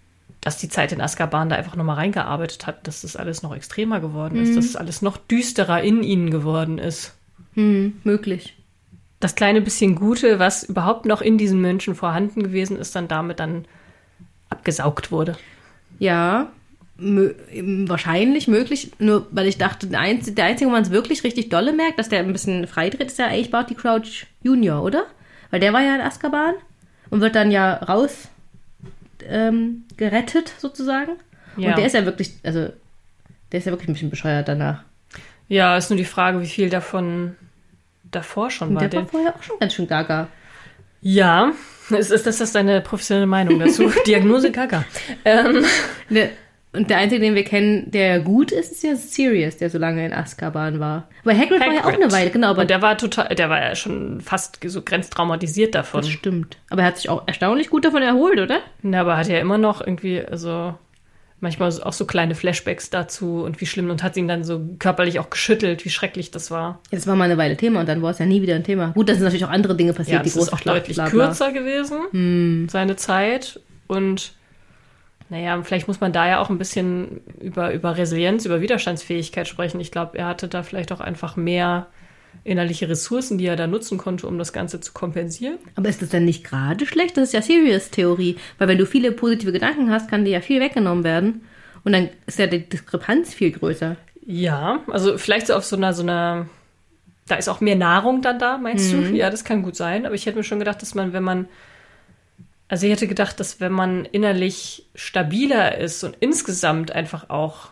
dass die Zeit in Azkaban da einfach nochmal reingearbeitet hat, dass das alles noch extremer geworden ist, mhm. dass es alles noch düsterer in ihnen geworden ist. Mhm, möglich. Das kleine bisschen Gute, was überhaupt noch in diesen Menschen vorhanden gewesen ist, dann damit dann abgesaugt wurde. Ja, mö- wahrscheinlich möglich, nur weil ich dachte, der Einzige, der Einzige, wo man es wirklich richtig dolle merkt, dass der ein bisschen freidreht, ist ja eigentlich Barty Crouch Junior, oder? Weil der war ja in Azkaban und wird dann ja raus ähm, gerettet, sozusagen. Ja. Und der ist ja wirklich, also der ist ja wirklich ein bisschen bescheuert danach. Ja, ist nur die Frage, wie viel davon davor schon war. Der war vorher auch schon ganz schön gaga. Ja, ist, ist das deine professionelle Meinung dazu? Diagnose gaga. ähm. Ne, und der Einzige, den wir kennen, der gut ist, ist ja Sirius, der so lange in Azkaban war. Weil Hagrid, Hagrid war ja auch eine Weile, genau. Aber und der war total, der war ja schon fast so grenztraumatisiert davon. Das stimmt. Aber er hat sich auch erstaunlich gut davon erholt, oder? Ja, aber hat ja immer noch irgendwie, also manchmal auch so kleine Flashbacks dazu und wie schlimm, und hat ihn dann so körperlich auch geschüttelt, wie schrecklich das war. Ja, das war mal eine Weile Thema und dann war es ja nie wieder ein Thema. Gut, da sind natürlich auch andere Dinge passiert, ja, die große ist auch Schlacht, deutlich bla, bla. kürzer gewesen, hm. seine Zeit. Und naja, vielleicht muss man da ja auch ein bisschen über, über Resilienz, über Widerstandsfähigkeit sprechen. Ich glaube, er hatte da vielleicht auch einfach mehr innerliche Ressourcen, die er da nutzen konnte, um das Ganze zu kompensieren. Aber ist das dann nicht gerade schlecht? Das ist ja Sirius-Theorie. Weil wenn du viele positive Gedanken hast, kann dir ja viel weggenommen werden. Und dann ist ja die Diskrepanz viel größer. Ja, also vielleicht so auf so einer, so einer, da ist auch mehr Nahrung dann da, meinst mhm. du? Ja, das kann gut sein. Aber ich hätte mir schon gedacht, dass man, wenn man, also ich hätte gedacht, dass wenn man innerlich stabiler ist und insgesamt einfach auch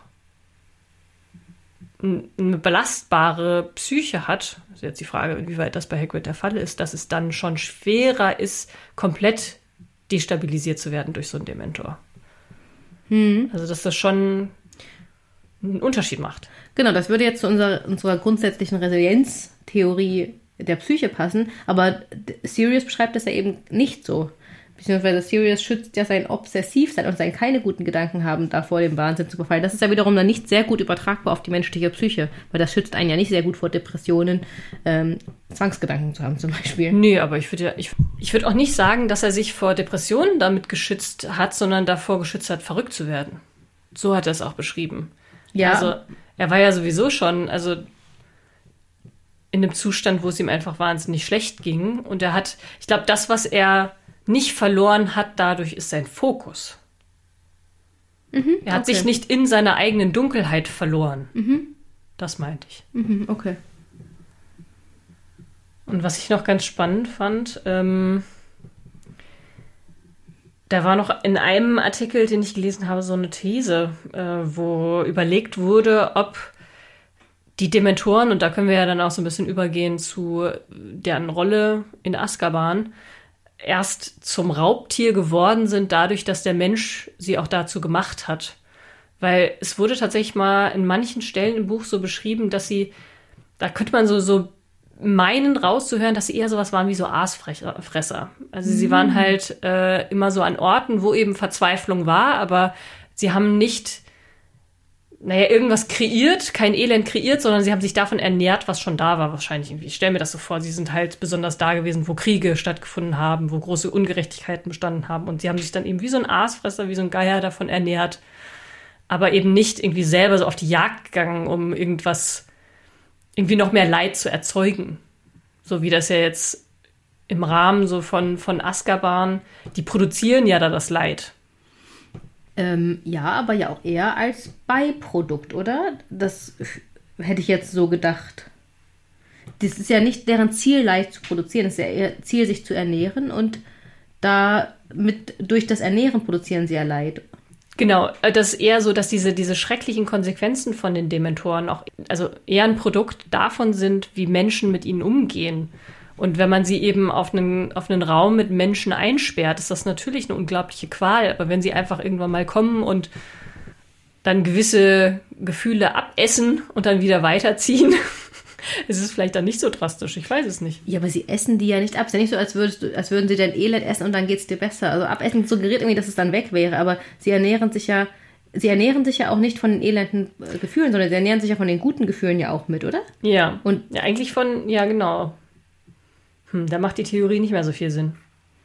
eine belastbare Psyche hat, also jetzt die Frage, inwieweit das bei Hagrid der Fall ist, dass es dann schon schwerer ist, komplett destabilisiert zu werden durch so einen Dementor. Hm. Also dass das schon einen Unterschied macht. Genau, das würde jetzt zu unserer, unserer grundsätzlichen Resilienztheorie der Psyche passen, aber Sirius beschreibt das ja eben nicht so. Beziehungsweise Sirius schützt ja sein Obsessivsein und sein keine guten Gedanken haben, davor dem Wahnsinn zu verfallen. Das ist ja wiederum dann nicht sehr gut übertragbar auf die menschliche Psyche, weil das schützt einen ja nicht sehr gut vor Depressionen, ähm, Zwangsgedanken zu haben zum Beispiel. Nee, aber ich würde ja, ich, ich würde auch nicht sagen, dass er sich vor Depressionen damit geschützt hat, sondern davor geschützt hat, verrückt zu werden. So hat er es auch beschrieben. Ja. Also er war ja sowieso schon, also in einem Zustand, wo es ihm einfach wahnsinnig schlecht ging. Und er hat, ich glaube, das, was er nicht verloren hat, dadurch ist sein Fokus. Mhm, er hat okay. sich nicht in seiner eigenen Dunkelheit verloren. Mhm. Das meinte ich. Mhm, okay. Und was ich noch ganz spannend fand, ähm, da war noch in einem Artikel, den ich gelesen habe, so eine These, äh, wo überlegt wurde, ob die Dementoren, und da können wir ja dann auch so ein bisschen übergehen zu deren Rolle in Azkaban, erst zum Raubtier geworden sind, dadurch, dass der Mensch sie auch dazu gemacht hat. Weil es wurde tatsächlich mal in manchen Stellen im Buch so beschrieben, dass sie, da könnte man so, so meinen rauszuhören, dass sie eher sowas waren wie so Aasfresser. Also sie waren halt äh, immer so an Orten, wo eben Verzweiflung war, aber sie haben nicht, naja, irgendwas kreiert, kein Elend kreiert, sondern sie haben sich davon ernährt, was schon da war wahrscheinlich irgendwie. Ich stelle mir das so vor, sie sind halt besonders da gewesen, wo Kriege stattgefunden haben, wo große Ungerechtigkeiten bestanden haben, und sie haben sich dann eben wie so ein Aasfresser, wie so ein Geier davon ernährt, aber eben nicht irgendwie selber so auf die Jagd gegangen, um irgendwas, irgendwie noch mehr Leid zu erzeugen. So wie das ja jetzt im Rahmen so von, von Azkaban, die produzieren ja da das Leid. Ähm, ja, aber ja auch eher als Beiprodukt, oder? Das hätte ich jetzt so gedacht. Das ist ja nicht deren Ziel, Leid zu produzieren. Das ist ja ihr Ziel, sich zu ernähren. Und da mit, durch das Ernähren produzieren sie ja Leid. Genau, das ist eher so, dass diese, diese schrecklichen Konsequenzen von den Dementoren auch, also eher ein Produkt davon sind, wie Menschen mit ihnen umgehen. Und wenn man sie eben auf einen, auf einen Raum mit Menschen einsperrt, ist das natürlich eine unglaubliche Qual. Aber wenn sie einfach irgendwann mal kommen und dann gewisse Gefühle abessen und dann wieder weiterziehen, ist es vielleicht dann nicht so drastisch. Ich weiß es nicht. Ja, aber sie essen die ja nicht ab. Es ist ja nicht so, als, würdest du, als würden sie dein Elend essen und dann geht es dir besser. Also abessen suggeriert irgendwie, dass es dann weg wäre. Aber sie ernähren sich ja, sie ernähren sich ja auch nicht von den elenden äh, Gefühlen, sondern sie ernähren sich ja von den guten Gefühlen ja auch mit, oder? Ja. Und ja, eigentlich von, ja genau. Hm, da macht die Theorie nicht mehr so viel Sinn.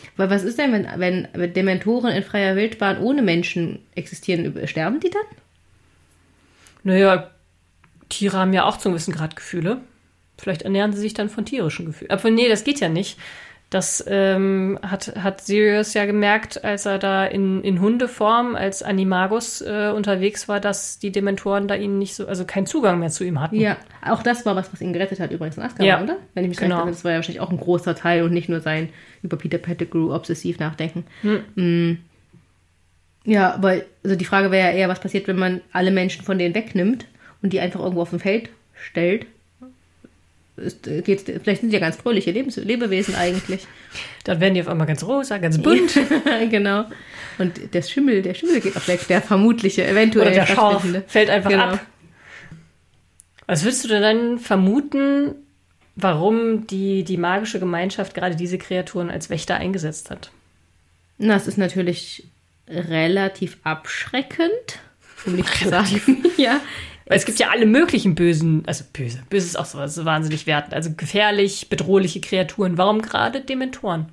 Weil was ist denn, wenn, wenn Dementoren in freier Wildbahn ohne Menschen existieren? Sterben die dann? Naja, Tiere haben ja auch zu einem gewissen Grad Gefühle. Vielleicht ernähren sie sich dann von tierischen Gefühlen. Aber nee, das geht ja nicht. Das ähm, hat, hat Sirius ja gemerkt, als er da in, in Hundeform als Animagus äh, unterwegs war, dass die Dementoren da ihn nicht so, also keinen Zugang mehr zu ihm hatten. Ja, auch das war was, was ihn gerettet hat übrigens in Azkaban, ja, oder? Wenn ich mich genau. recht erinnere, das war ja wahrscheinlich auch ein großer Teil und nicht nur sein über Peter Pettigrew obsessiv nachdenken. Hm. Mm. Ja, aber also die Frage wäre ja eher, was passiert, wenn man alle Menschen von denen wegnimmt und die einfach irgendwo auf dem Feld stellt. Ist, geht's, vielleicht sind die ja ganz fröhliche Lebens- Lebewesen eigentlich. Dann werden die auf einmal ganz rosa, ganz bunt. Genau. Und der Schimmel, der Schimmel geht auch weg, der vermutliche, eventuell. Oder der Schorf fällt einfach genau. ab. Was würdest du denn dann vermuten, warum die, die magische Gemeinschaft gerade diese Kreaturen als Wächter eingesetzt hat? Na, es ist natürlich relativ abschreckend, um nicht zu sagen. Ja. Weil es gibt ja alle möglichen bösen, also böse, böse ist auch so, so wahnsinnig wertend, also gefährlich, bedrohliche Kreaturen. Warum gerade Dementoren?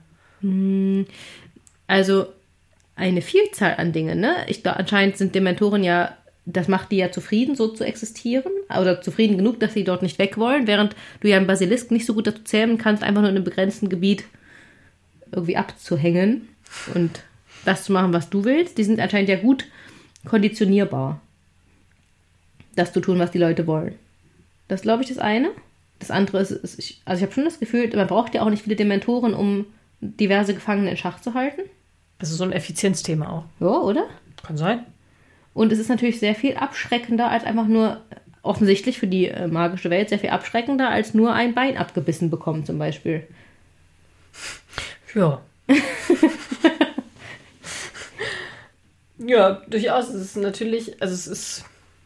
Also eine Vielzahl an Dingen, ne? Ich glaube, anscheinend sind Dementoren ja, das macht die ja zufrieden, so zu existieren, oder zufrieden genug, dass sie dort nicht weg wollen, während du ja einen Basilisk nicht so gut dazu zähmen kannst, einfach nur in einem begrenzten Gebiet irgendwie abzuhängen und das zu machen, was du willst. Die sind anscheinend ja gut konditionierbar, das zu tun, was die Leute wollen. Das glaube ich das eine. Das andere ist, ist ich, also ich habe schon das Gefühl, man braucht ja auch nicht viele Dementoren, um diverse Gefangene in Schach zu halten. Das ist so ein Effizienzthema auch. Ja, oder? Kann sein. Und es ist natürlich sehr viel abschreckender als einfach nur, offensichtlich für die äh, magische Welt, sehr viel abschreckender als nur ein Bein abgebissen bekommen zum Beispiel. Ja. Ja, durchaus. Es ist natürlich, also es ist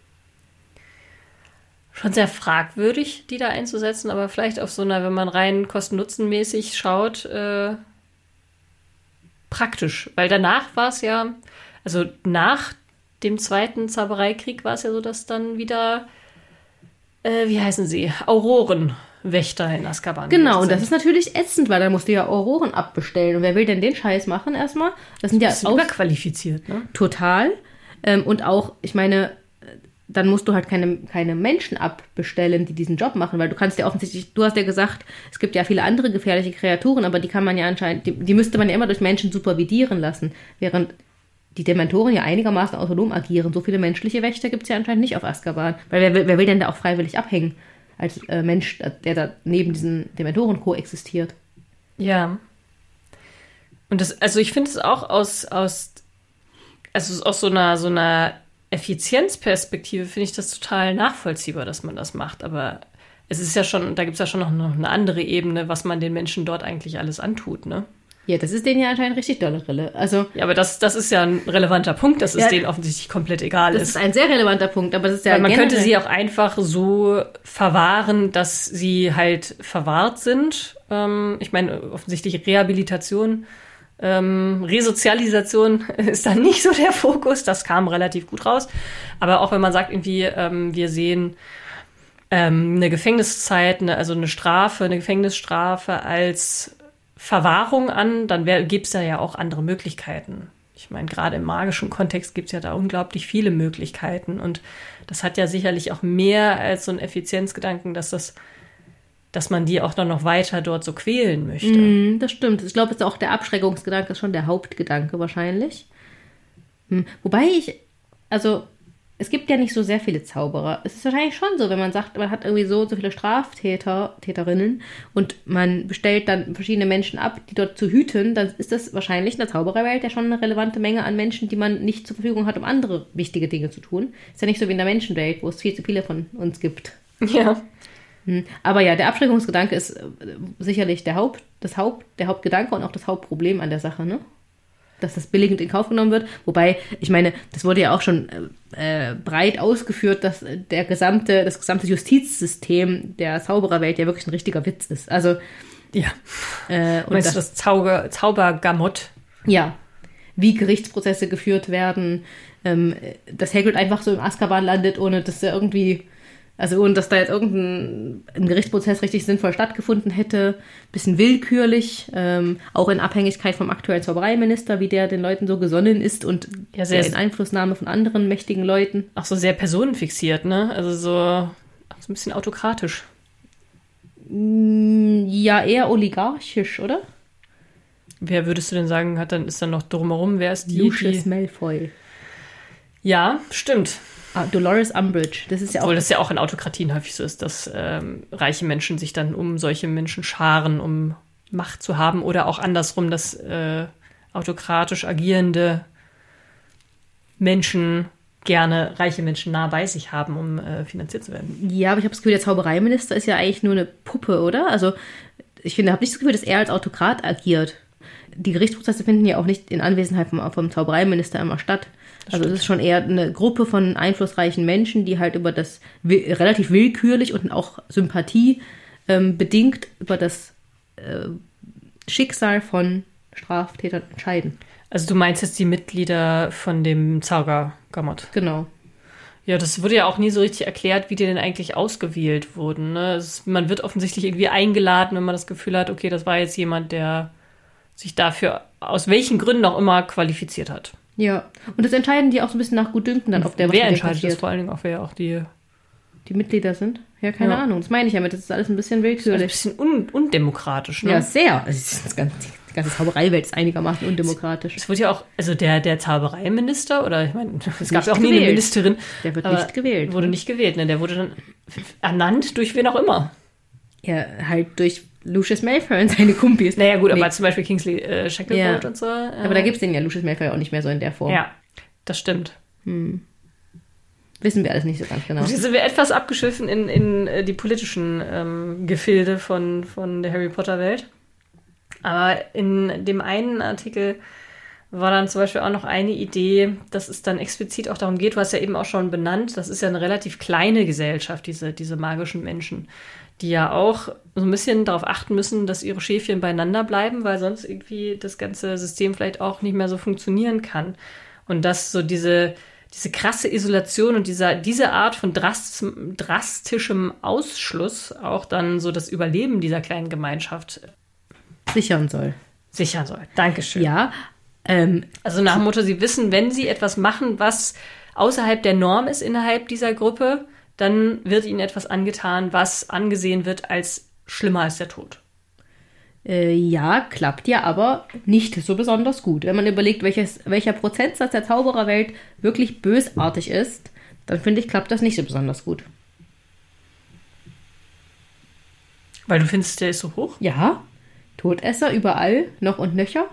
schon sehr fragwürdig, die da einzusetzen, aber vielleicht auf so einer, wenn man rein kosten-nutzen-mäßig schaut, äh, praktisch. Weil danach war es ja, also nach dem zweiten Zaubereikrieg war es ja so, dass dann wieder, äh, wie heißen sie, Aurorenwächter in Azkaban. Genau, und das ist natürlich ätzend, weil dann musst du ja Auroren abbestellen. Und wer will denn den Scheiß machen erstmal? Das sind ja auch überqualifiziert, ne? Total. Ähm, und auch, ich meine, dann musst du halt keine, keine Menschen abbestellen, die diesen Job machen, weil du kannst ja offensichtlich, du hast ja gesagt, es gibt ja viele andere gefährliche Kreaturen, aber die kann man ja anscheinend, die, die müsste man ja immer durch Menschen supervidieren lassen, während die Dementoren ja einigermaßen autonom agieren. So viele menschliche Wächter gibt es ja anscheinend nicht auf Azkaban, weil wer, will- wer will denn da auch freiwillig abhängen als äh, Mensch, der da neben diesen Dementoren koexistiert? Ja. Und das, also ich finde es auch aus, aus, also aus so einer, so einer Effizienzperspektive finde ich das total nachvollziehbar, dass man das macht. Aber es ist ja schon, da gibt es ja schon noch eine andere Ebene, was man den Menschen dort eigentlich alles antut, ne? Ja, das ist denen ja anscheinend richtig dolle Rille. Also, Ja, aber das, das ist ja ein relevanter Punkt, dass es Ja, denen offensichtlich komplett egal das ist. ist ein sehr relevanter Punkt, aber das ist ja Weil man generell- könnte sie auch einfach so verwahren, dass sie halt verwahrt sind. Ähm, ich meine, offensichtlich Rehabilitation, ähm, Resozialisation ist dann nicht so der Fokus. Das kam relativ gut raus. Aber auch wenn man sagt, irgendwie, ähm, wir sehen ähm, eine Gefängniszeit, eine, also eine Strafe, eine Gefängnisstrafe als Verwahrung an, dann gäbe es da ja auch andere Möglichkeiten. Ich meine, gerade im magischen Kontext gibt es ja da unglaublich viele Möglichkeiten. Und das hat ja sicherlich auch mehr als so einen Effizienzgedanken, dass das, dass man die auch dann noch weiter dort so quälen möchte. Mm, das stimmt. Ich glaube, jetzt auch der Abschreckungsgedanke ist schon der Hauptgedanke wahrscheinlich. Hm. Wobei ich, also es gibt ja nicht so sehr viele Zauberer. Es ist wahrscheinlich schon so, wenn man sagt, man hat irgendwie so und so viele Straftäter, Täterinnen und man bestellt dann verschiedene Menschen ab, die dort zu hüten, dann ist das wahrscheinlich in der Zaubererwelt ja schon eine relevante Menge an Menschen, die man nicht zur Verfügung hat, um andere wichtige Dinge zu tun. Ist ja nicht so wie in der Menschenwelt, wo es viel zu viele von uns gibt. Ja. Hm. Aber ja, der Abschreckungsgedanke ist äh, sicherlich der Haupt, das Haupt, der Hauptgedanke und auch das Hauptproblem an der Sache, ne? Dass das billigend in Kauf genommen wird. Wobei, ich meine, das wurde ja auch schon äh, breit ausgeführt, dass der gesamte, das gesamte Justizsystem der Zaubererwelt ja wirklich ein richtiger Witz ist. Also, Ja. äh, und Meinst das, du das Zauber, Zaubergamott? ja, wie Gerichtsprozesse geführt werden, ähm, dass Hagrid einfach so im Azkaban landet, ohne dass er irgendwie Also ohne, dass da jetzt irgendein ein Gerichtsprozess richtig sinnvoll stattgefunden hätte, bisschen willkürlich, ähm, auch in Abhängigkeit vom aktuellen Zaubereiminister, wie der den Leuten so gesonnen ist und ja, sehr der in Einflussnahme von anderen mächtigen Leuten. Auch so sehr personenfixiert, ne? Also so, so ein bisschen autokratisch. Ja, eher oligarchisch, oder? Wer würdest du denn sagen, hat dann, ist dann noch drumherum, wer ist die? Lucius die... Malfoy. Ja, stimmt. Ah, Dolores Umbridge, das ist ja auch... Obwohl das ja auch in Autokratien häufig so ist, dass ähm, reiche Menschen sich dann um solche Menschen scharen, um Macht zu haben. Oder auch andersrum, dass äh, autokratisch agierende Menschen gerne reiche Menschen nah bei sich haben, um äh, finanziert zu werden. Ja, aber ich habe das Gefühl, der Zaubereiminister ist ja eigentlich nur eine Puppe, oder? Also ich finde, habe nicht das Gefühl, dass er als Autokrat agiert. Die Gerichtsprozesse finden ja auch nicht in Anwesenheit vom, vom Zaubereiminister immer statt. Das also es ist schon eher eine Gruppe von einflussreichen Menschen, die halt über das will, relativ willkürlich und auch Sympathie ähm, bedingt über das äh, Schicksal von Straftätern entscheiden. Also du meinst jetzt die Mitglieder von dem Zaubergamot? Genau. Ja, das wurde ja auch nie so richtig erklärt, wie die denn eigentlich ausgewählt wurden. Ne? Es, man wird offensichtlich irgendwie eingeladen, wenn man das Gefühl hat, okay, das war jetzt jemand, der sich dafür aus welchen Gründen auch immer qualifiziert hat. Ja, und das entscheiden die auch so ein bisschen nach Gutdünken dann, ob der was Wer entscheidet passiert. das vor allen Dingen auch, wer auch die... Die Mitglieder sind? Ja, keine Ja. Ahnung. Das meine ich ja mit, das ist alles ein bisschen willkürlich. Das ist ein bisschen un undemokratisch, ne? Ja, sehr. Also das ganze, die ganze Zaubereiwelt ist einigermaßen undemokratisch. Es wurde ja auch, also der, der Zaubereiminister, oder ich meine, es gab Nicht ja auch nie gewählt. eine Ministerin. Der wird aber nicht gewählt. Wurde nicht gewählt, ne? Der wurde dann ernannt durch wen auch immer. Ja, halt durch Lucius Malfoy und seine Kumpis. Naja, gut, Nee. aber zum Beispiel Kingsley äh, Shacklebolt Ja. und so. Äh, Aber da gibt es den ja Lucius Malfoy auch nicht mehr so in der Form. Ja, das stimmt. Wissen wir alles nicht so ganz genau. Jetzt sind wir etwas abgeschiffen in, in äh, die politischen ähm, Gefilde von, von der Harry Potter-Welt. Aber in dem einen Artikel war dann zum Beispiel auch noch eine Idee, dass es dann explizit auch darum geht, du hast ja eben auch schon benannt, das ist ja eine relativ kleine Gesellschaft, diese, diese magischen Menschen, die ja auch so ein bisschen darauf achten müssen, dass ihre Schäfchen beieinander bleiben, weil sonst irgendwie das ganze System vielleicht auch nicht mehr so funktionieren kann. Und dass so diese, diese krasse Isolation und dieser, diese Art von drast, drastischem Ausschluss auch dann so das Überleben dieser kleinen Gemeinschaft Sichern soll. sichern soll. Dankeschön. Ja, ähm, Also nach dem Motto, sie wissen, wenn sie etwas machen, was außerhalb der Norm ist innerhalb dieser Gruppe, dann wird ihnen etwas angetan, was angesehen wird als schlimmer als der Tod. äh, ja, klappt ja, aber nicht so besonders gut. Wenn man überlegt, welches, welcher Prozentsatz der Zaubererwelt wirklich bösartig ist, dann finde ich, klappt das nicht so besonders gut. Weil du findest, der ist so hoch? Ja, Todesser überall, noch und nöcher.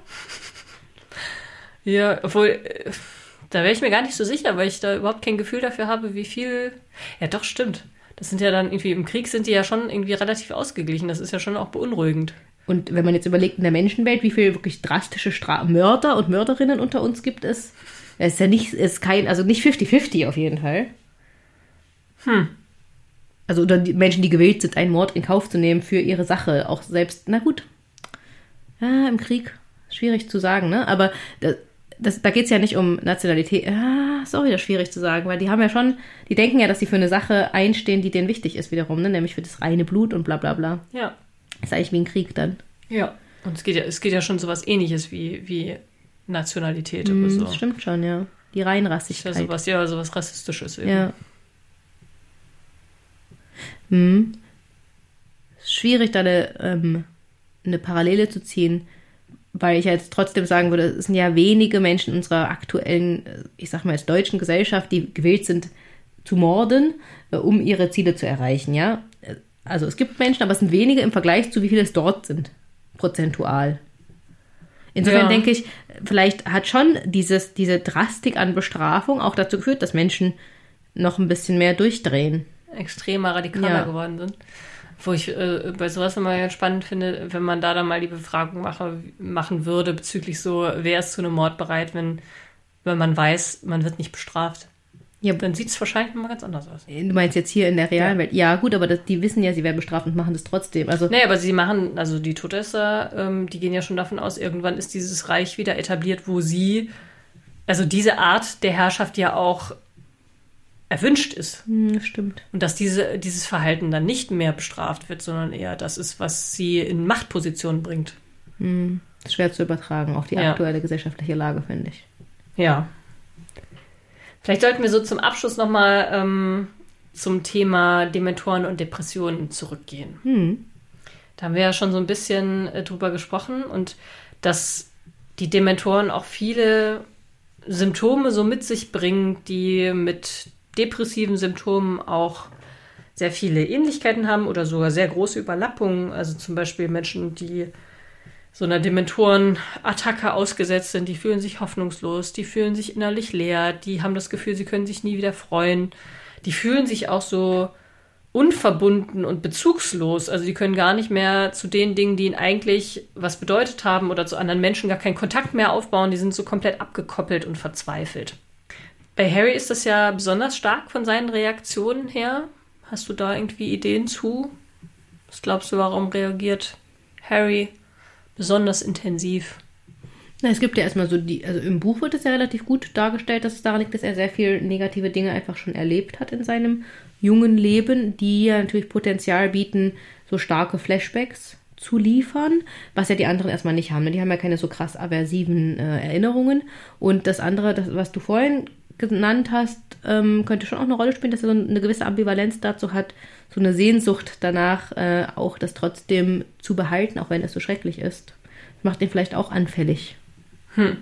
Ja, obwohl, äh, da wäre ich mir gar nicht so sicher, weil ich da überhaupt kein Gefühl dafür habe, wie viel... Ja, doch, stimmt. Das sind ja dann irgendwie, im Krieg sind die ja schon irgendwie relativ ausgeglichen. Das ist ja schon auch beunruhigend. Und wenn man jetzt überlegt in der Menschenwelt, wie viele wirklich drastische Stra- Mörder und Mörderinnen unter uns gibt es, es ist ja nicht, ist kein, also nicht fifty fifty auf jeden Fall. Hm. Also oder die Menschen, die gewillt sind, einen Mord in Kauf zu nehmen für ihre Sache, auch selbst, na gut. Ja, im Krieg, schwierig zu sagen, ne? Aber das, das, da geht es ja nicht um Nationalität. Ah, ist auch wieder schwierig zu sagen, weil die haben ja schon, die denken ja, dass sie für eine Sache einstehen, die denen wichtig ist wiederum, ne? Nämlich für das reine Blut und bla bla bla. Ja. Ist eigentlich wie ein Krieg dann. Ja. Und es geht ja, es geht ja schon so was Ähnliches wie, wie Nationalität Mm, oder so. Das stimmt schon, ja. Die Ist Reinrassigkeit. ja sowas, ja, sowas Rassistisches eben. Ja. Hm. Schwierig, da eine, ähm, eine Parallele zu ziehen, weil ich jetzt trotzdem sagen würde, es sind ja wenige Menschen in unserer aktuellen, ich sag mal jetzt deutschen Gesellschaft, die gewillt sind zu morden, äh, um ihre Ziele zu erreichen, ja. Also es gibt Menschen, aber es sind wenige im Vergleich zu wie viele es dort sind, prozentual. Insofern Ja. denke ich, vielleicht hat schon dieses, diese Drastik an Bestrafung auch dazu geführt, dass Menschen noch ein bisschen mehr durchdrehen. Extremer, radikaler Ja. geworden sind. Wo ich äh, bei sowas immer ganz spannend finde, wenn man da dann mal die Befragung mache, machen würde bezüglich so, wer ist zu einem Mord bereit, wenn, wenn man weiß, man wird nicht bestraft. Ja, Dann sieht es wahrscheinlich mal ganz anders aus. du meinst jetzt hier in der realen Ja. Welt? Ja, gut, aber das, die wissen ja, sie werden bestraft und machen das trotzdem. Also Nee, aber sie machen, also die Todesser, ähm, die gehen ja schon davon aus, irgendwann ist dieses Reich wieder etabliert, wo sie, also diese Art der Herrschaft ja auch erwünscht ist. Hm, stimmt. Und dass diese, dieses Verhalten dann nicht mehr bestraft wird, sondern eher das ist, was sie in Machtpositionen bringt. Hm. Das ist schwer zu übertragen auf die Ja. aktuelle gesellschaftliche Lage, finde ich. Ja. Vielleicht sollten wir so zum Abschluss nochmal ähm, zum Thema Dementoren und Depressionen zurückgehen. Hm. Da haben wir ja schon so ein bisschen äh, drüber gesprochen und dass die Dementoren auch viele Symptome so mit sich bringen, die mit depressiven Symptomen auch sehr viele Ähnlichkeiten haben oder sogar sehr große Überlappungen. Also zum Beispiel Menschen, die so einer Dementoren-Attacke ausgesetzt sind, die fühlen sich hoffnungslos, die fühlen sich innerlich leer, die haben das Gefühl, sie können sich nie wieder freuen. Die fühlen sich auch so unverbunden und bezugslos. Also die können gar nicht mehr zu den Dingen, die ihnen eigentlich was bedeutet haben oder zu anderen Menschen gar keinen Kontakt mehr aufbauen. Die sind so komplett abgekoppelt und verzweifelt. Bei Harry ist das ja besonders stark von seinen Reaktionen her. Hast du da irgendwie Ideen zu? Was glaubst du, warum reagiert Harry besonders intensiv? Na, es gibt ja erstmal so die, also im Buch wird es ja relativ gut dargestellt, dass es daran liegt, dass er sehr viel negative Dinge einfach schon erlebt hat in seinem jungen Leben, die ja natürlich Potenzial bieten, so starke Flashbacks zu liefern, was ja die anderen erstmal nicht haben. Die haben ja keine so krass aversiven äh, Erinnerungen. Und das andere, das, was du vorhin genannt hast, ähm, könnte schon auch eine Rolle spielen, dass er so eine gewisse Ambivalenz dazu hat, so eine Sehnsucht danach, äh, auch das trotzdem zu behalten, auch wenn es so schrecklich ist. Das macht ihn vielleicht auch anfällig. Hm.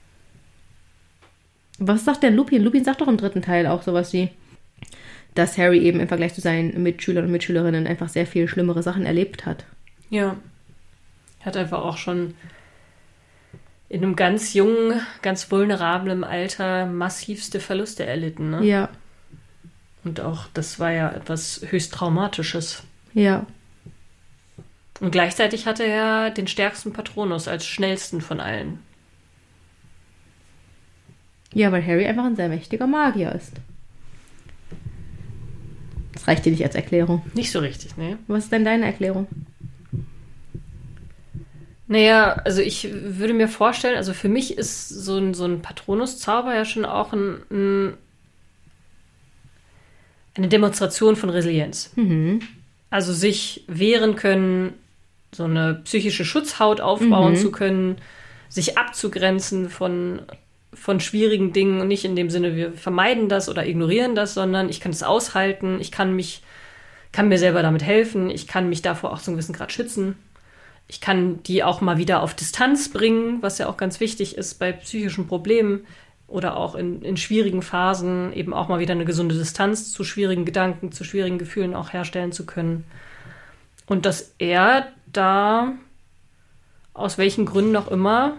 Was sagt denn Lupin? Lupin sagt doch im dritten Teil auch sowas wie, dass Harry eben im Vergleich zu seinen Mitschülern und Mitschülerinnen einfach sehr viel schlimmere Sachen erlebt hat. Ja. Er hat einfach auch schon in einem ganz jungen, ganz vulnerablen Alter massivste Verluste erlitten. Ne? Ja. Und auch, das war ja etwas höchst Traumatisches. Ja. Und gleichzeitig hatte er den stärksten Patronus als schnellsten von allen. Ja, weil Harry einfach ein sehr mächtiger Magier ist. Das reicht dir nicht als Erklärung. Nicht so richtig, ne? Was ist denn deine Erklärung? Naja, also ich würde mir vorstellen, also für mich ist so ein, so ein Patronus-Zauber ja schon auch ein, ein, eine Demonstration von Resilienz. Mhm. Also sich wehren können, so eine psychische Schutzhaut aufbauen Mhm. zu können, sich abzugrenzen von, von schwierigen Dingen und nicht in dem Sinne, wir vermeiden das oder ignorieren das, sondern ich kann es aushalten, ich kann mich, kann mir selber damit helfen, ich kann mich davor auch zu einem gewissen Grad schützen. Ich kann die auch mal wieder auf Distanz bringen, was ja auch ganz wichtig ist bei psychischen Problemen oder auch in, in schwierigen Phasen eben auch mal wieder eine gesunde Distanz zu schwierigen Gedanken, zu schwierigen Gefühlen auch herstellen zu können. Und dass er da, aus welchen Gründen auch immer,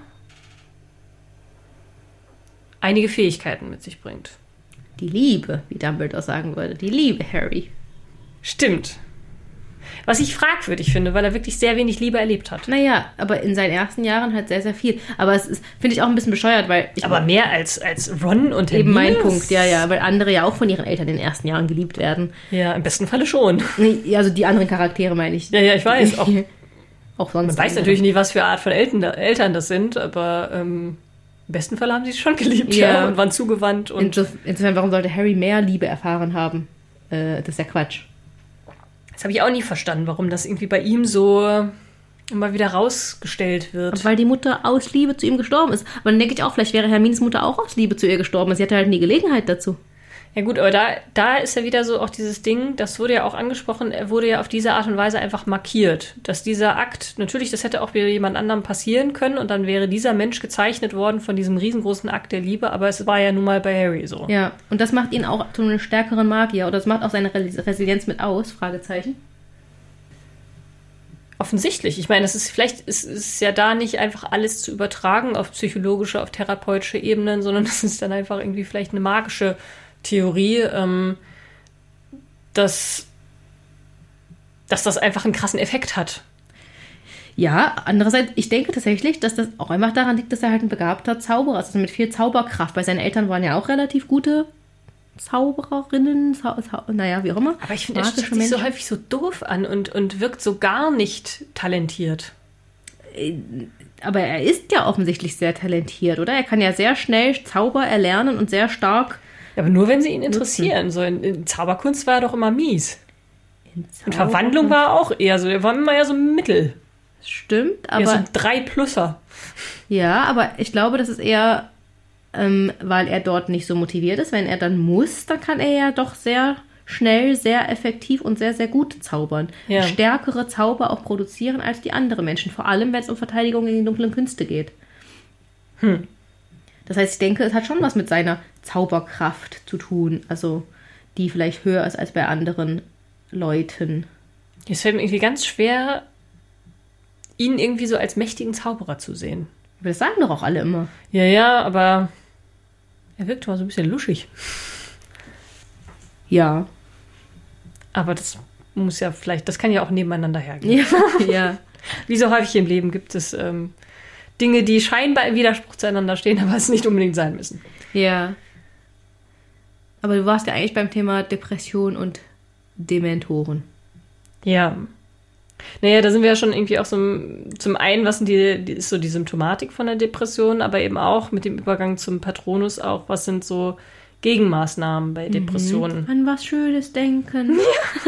einige Fähigkeiten mit sich bringt. Die Liebe, wie Dumbledore sagen würde. Die Liebe, Harry. Stimmt. Was ich fragwürdig finde, weil er wirklich sehr wenig Liebe erlebt hat. Naja, aber in seinen ersten Jahren halt sehr, sehr viel. Aber es ist, finde ich, auch ein bisschen bescheuert, weil... Ich Aber mehr als, als Ron und Hermine? Eben mein Punkt, ja, ja. Weil andere ja auch von ihren Eltern in den ersten Jahren geliebt werden. Ja, im besten Falle schon. Nee, also die anderen Charaktere meine ich. Ja, ja, ich weiß. Auch, auch sonst. man weiß andere. natürlich nicht, was für Art von Eltern, Eltern das sind, aber ähm, im besten Fall haben sie es schon geliebt, ja, Ja. und waren zugewandt. Und Insof- Insofern, warum sollte Harry mehr Liebe erfahren haben? Äh, das ist ja Quatsch. das habe ich auch nie verstanden, warum das irgendwie bei ihm so immer wieder rausgestellt wird. Weil die Mutter aus Liebe zu ihm gestorben ist. Aber dann denke ich auch, vielleicht wäre Hermines Mutter auch aus Liebe zu ihr gestorben. Sie hatte halt nie Gelegenheit dazu. Ja gut, aber da, da ist ja wieder so auch dieses Ding, das wurde ja auch angesprochen, er wurde ja auf diese Art und Weise einfach markiert. Dass dieser Akt, natürlich, das hätte auch wieder jemand anderem passieren können und dann wäre dieser Mensch gezeichnet worden von diesem riesengroßen Akt der Liebe, aber es war ja nun mal bei Harry so. Ja, und das macht ihn auch zu einem stärkeren Magier. Oder das macht auch seine Re- Resilienz mit aus, Fragezeichen. Offensichtlich. Ich meine, es ist vielleicht ist es ja da nicht einfach alles zu übertragen auf psychologische, auf therapeutische Ebenen, sondern es ist dann einfach irgendwie vielleicht eine magische Theorie, ähm, dass, dass das einfach einen krassen Effekt hat. Ja, andererseits, ich denke tatsächlich, dass das auch einfach daran liegt, dass er halt ein begabter Zauberer ist. Also mit viel Zauberkraft. Weil seine Eltern waren ja auch relativ gute Zaubererinnen, Zau- Zau- naja, wie auch immer. Aber ich finde, er Magische stellt sich so Menschen. häufig so doof an und, und wirkt so gar nicht talentiert. Aber er ist ja offensichtlich sehr talentiert, oder? Er kann ja sehr schnell Zauber erlernen und sehr stark Ja, aber nur, wenn sie ihn interessieren. So in, in Zauberkunst war er doch immer mies. Und Verwandlung war auch eher so, der war immer ja so Mittel. Stimmt, aber... Ja, so drei Plusser. Ja, aber ich glaube, das ist eher, ähm, weil er dort nicht so motiviert ist. Wenn er dann muss, dann kann er ja doch sehr schnell, sehr effektiv und sehr, sehr gut zaubern. Ja. Stärkere Zauber auch produzieren als die anderen Menschen. Vor allem, wenn es um Verteidigung gegen die dunklen Künste geht. Hm. Das heißt, ich denke, es hat schon was mit seiner Zauberkraft zu tun. Also, die vielleicht höher ist als bei anderen Leuten. Es fällt mir irgendwie ganz schwer, ihn irgendwie so als mächtigen Zauberer zu sehen. Aber das sagen doch auch alle immer. Ja, ja, aber er wirkt mal so ein bisschen luschig. Ja. Aber das muss ja vielleicht, das kann ja auch nebeneinander hergehen. Ja, ja. Wie so häufig im Leben gibt es ähm, Dinge, die scheinbar im Widerspruch zueinander stehen, aber es nicht unbedingt sein müssen. Ja. Aber du warst ja eigentlich beim Thema Depression und Dementoren. Ja. Naja, da sind wir ja schon irgendwie auch so zum einen, was sind die, die ist so die Symptomatik von der Depression, aber eben auch mit dem Übergang zum Patronus auch, was sind so Gegenmaßnahmen bei Depressionen. Mhm. An was Schönes denken. Ja.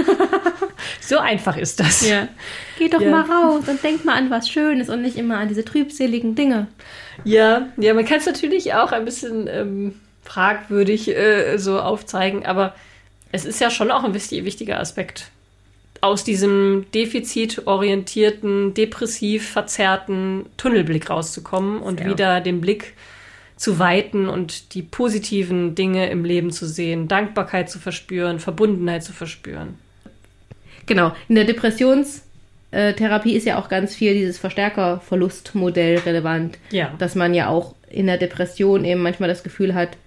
So einfach ist das. Ja. Geh doch ja. mal raus und denk mal an was Schönes und nicht immer an diese trübseligen Dinge. Ja, ja, man kann es natürlich auch ein bisschen ähm, fragwürdig äh, so aufzeigen, aber es ist ja schon auch ein wichtiger Aspekt, aus diesem defizitorientierten, depressiv verzerrten Tunnelblick rauszukommen und ja. wieder den Blick zu weiten und die positiven Dinge im Leben zu sehen, Dankbarkeit zu verspüren, Verbundenheit zu verspüren. Genau, in der Depressionstherapie ist ja auch ganz viel dieses Verstärkerverlustmodell relevant, ja. dass man ja auch in der Depression eben manchmal das Gefühl hat,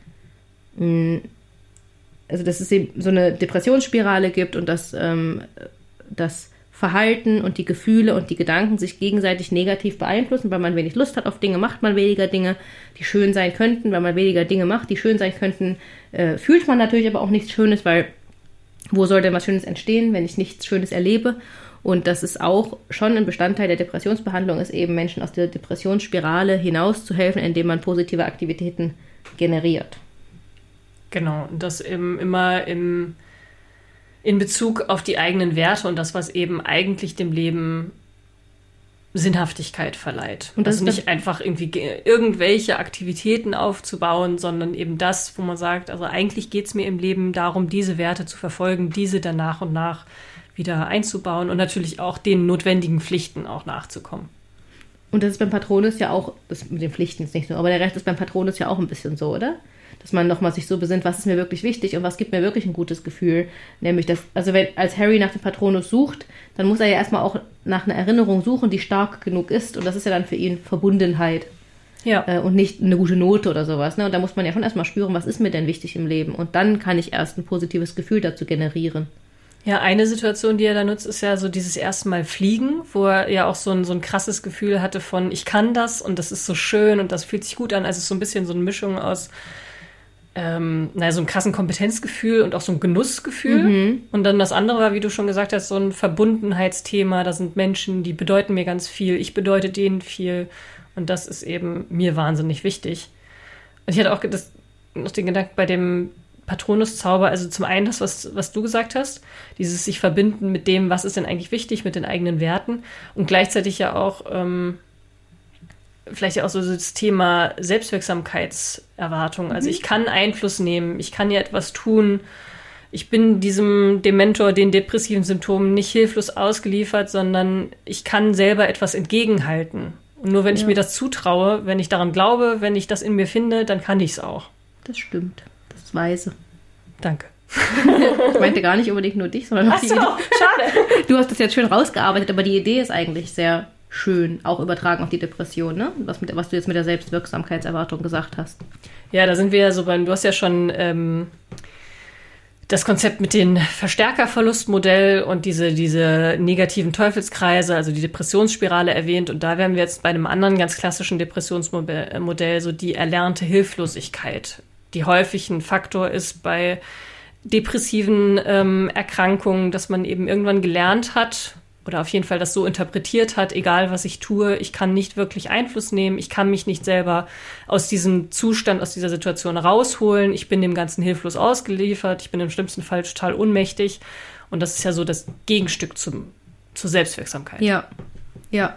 mh, also dass es eben so eine Depressionsspirale gibt und dass ähm, das Verhalten und die Gefühle und die Gedanken sich gegenseitig negativ beeinflussen, weil man wenig Lust hat auf Dinge, macht man weniger Dinge, die schön sein könnten, weil man weniger Dinge macht, die schön sein könnten, äh, fühlt man natürlich aber auch nichts Schönes, weil wo soll denn was Schönes entstehen, wenn ich nichts Schönes erlebe? Und das ist auch schon ein Bestandteil der Depressionsbehandlung, ist eben Menschen aus der Depressionsspirale hinauszuhelfen, indem man positive Aktivitäten generiert. Genau, und das eben immer im, in Bezug auf die eigenen Werte und das, was eben eigentlich dem Leben Sinnhaftigkeit verleiht. Und das also nicht einfach irgendwie irgendwelche Aktivitäten aufzubauen, sondern eben das, wo man sagt, also eigentlich geht es mir im Leben darum, diese Werte zu verfolgen, diese dann nach und nach wieder einzubauen und natürlich auch den notwendigen Pflichten auch nachzukommen. Und das ist beim Patronus ja auch, das mit den Pflichten ist nicht so, aber der Rest ist beim Patronus ja auch ein bisschen so, oder? Dass man nochmal sich so besinnt, was ist mir wirklich wichtig und was gibt mir wirklich ein gutes Gefühl. Nämlich, dass, also wenn als Harry nach dem Patronus sucht, dann muss er ja erstmal auch nach einer Erinnerung suchen, die stark genug ist. Und das ist ja dann für ihn Verbundenheit. Ja. Äh, und nicht eine gute Note oder sowas. Ne? Und da muss man ja schon erstmal spüren, was ist mir denn wichtig im Leben. Und dann kann ich erst ein positives Gefühl dazu generieren. Ja, eine Situation, die er da nutzt, ist ja so dieses erste Mal Fliegen, wo er ja auch so ein, so ein krasses Gefühl hatte von, ich kann das und das ist so schön und das fühlt sich gut an. Also es ist so ein bisschen so eine Mischung aus Ähm, naja, so ein krassen Kompetenzgefühl und auch so ein Genussgefühl. Mhm. Und dann das andere war, wie du schon gesagt hast, so ein Verbundenheitsthema. Da sind Menschen, die bedeuten mir ganz viel. Ich bedeute denen viel. Und das ist eben mir wahnsinnig wichtig. Und ich hatte auch das, noch den Gedanken bei dem Patronus-Zauber, also zum einen das, was, was du gesagt hast, dieses sich verbinden mit dem, was ist denn eigentlich wichtig, mit den eigenen Werten. Und gleichzeitig ja auch ähm, vielleicht ja auch so das Thema Selbstwirksamkeitserwartung. Also ich kann Einfluss nehmen, ich kann ja etwas tun. Ich bin diesem Dementor, den depressiven Symptomen nicht hilflos ausgeliefert, sondern ich kann selber etwas entgegenhalten. Und nur wenn ja. ich mir das zutraue, wenn ich daran glaube, wenn ich das in mir finde, dann kann ich es auch. Das stimmt. Das ist weise. Danke. Ich meinte gar nicht unbedingt nur dich, sondern auch Ach die so, Idee. Schade. Du hast das jetzt schön rausgearbeitet, aber die Idee ist eigentlich sehr schön, auch übertragen auf die Depression, ne? Was, mit, was du jetzt mit der Selbstwirksamkeitserwartung gesagt hast. Ja, da sind wir ja so beim, du hast ja schon ähm, das Konzept mit dem Verstärkerverlustmodell und diese, diese negativen Teufelskreise, also die Depressionsspirale erwähnt. Und da wären wir jetzt bei einem anderen ganz klassischen Depressionsmodell, so die erlernte Hilflosigkeit, die häufig ein Faktor ist bei depressiven ähm, Erkrankungen, dass man eben irgendwann gelernt hat, oder auf jeden Fall das so interpretiert hat, egal was ich tue, ich kann nicht wirklich Einfluss nehmen, ich kann mich nicht selber aus diesem Zustand, aus dieser Situation rausholen, ich bin dem Ganzen hilflos ausgeliefert, ich bin im schlimmsten Fall total ohnmächtig. Und das ist ja so das Gegenstück zum, zur Selbstwirksamkeit. Ja, ja.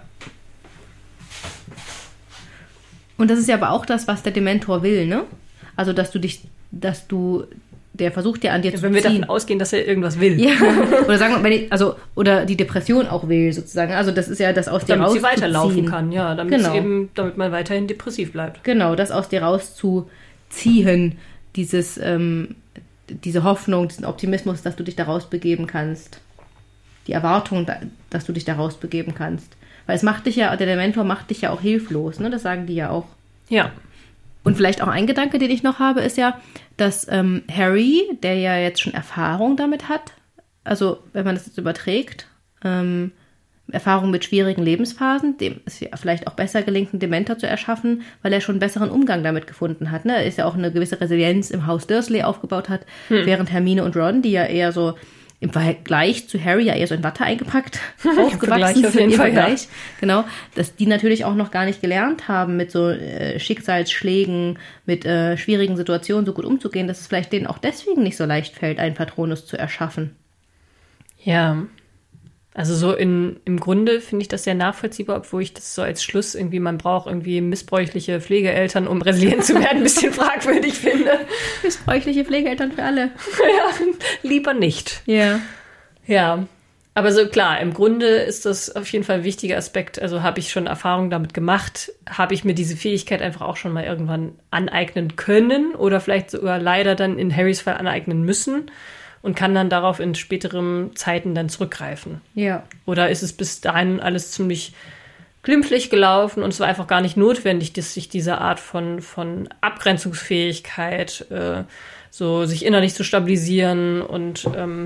Und das ist ja aber auch das, was der Dementor will, ne? Also, dass du dich, dass du, der versucht ja an dir ja, zu wenn ziehen. Wenn wir davon ausgehen, dass er irgendwas will. Ja, oder sagen wir, wenn ich, also, oder die Depression auch will, sozusagen. Also, das ist ja das aus dir rauszuziehen. Damit sie weiterlaufen kann, ja. Damit, genau. eben, damit man weiterhin depressiv bleibt. Genau, das aus dir rauszuziehen, dieses, ähm, diese Hoffnung, diesen Optimismus, dass du dich daraus begeben kannst. Die Erwartung, dass du dich daraus begeben kannst. Weil es macht dich ja, der Dementor macht dich ja auch hilflos, ne? Das sagen die ja auch. Ja. Und vielleicht auch ein Gedanke, den ich noch habe, ist ja, dass ähm, Harry, der ja jetzt schon Erfahrung damit hat, also wenn man das jetzt überträgt, ähm, Erfahrung mit schwierigen Lebensphasen, dem es ja vielleicht auch besser gelingt, einen Dementor zu erschaffen, weil er schon einen besseren Umgang damit gefunden hat. Ne? Er ist ja auch eine gewisse Resilienz im Haus Dursley aufgebaut hat, hm. während Hermine und Ron, die ja eher so im Vergleich zu Harry ja eher so in Watte eingepackt aufgewachsen auf jeden sind, Fall, Vergleich, ja. Genau, dass die natürlich auch noch gar nicht gelernt haben, mit so äh, Schicksalsschlägen, mit äh, schwierigen Situationen so gut umzugehen, dass es vielleicht denen auch deswegen nicht so leicht fällt, einen Patronus zu erschaffen. Ja, also so in, im Grunde finde ich das sehr nachvollziehbar, obwohl ich das so als Schluss irgendwie, man braucht irgendwie missbräuchliche Pflegeeltern, um resilient zu werden, ein bisschen fragwürdig finde. Missbräuchliche Pflegeeltern für alle. Ja, lieber nicht. Ja. Yeah. Ja, aber so klar, im Grunde ist das auf jeden Fall ein wichtiger Aspekt. Also habe ich schon Erfahrung damit gemacht, habe ich mir diese Fähigkeit einfach auch schon mal irgendwann aneignen können oder vielleicht sogar leider dann in Harrys Fall aneignen müssen. Und kann dann darauf in späteren Zeiten dann zurückgreifen. Ja. Oder ist es bis dahin alles ziemlich glimpflich gelaufen und es war einfach gar nicht notwendig, dass sich diese Art von, von Abgrenzungsfähigkeit, äh, so sich innerlich zu stabilisieren und ähm,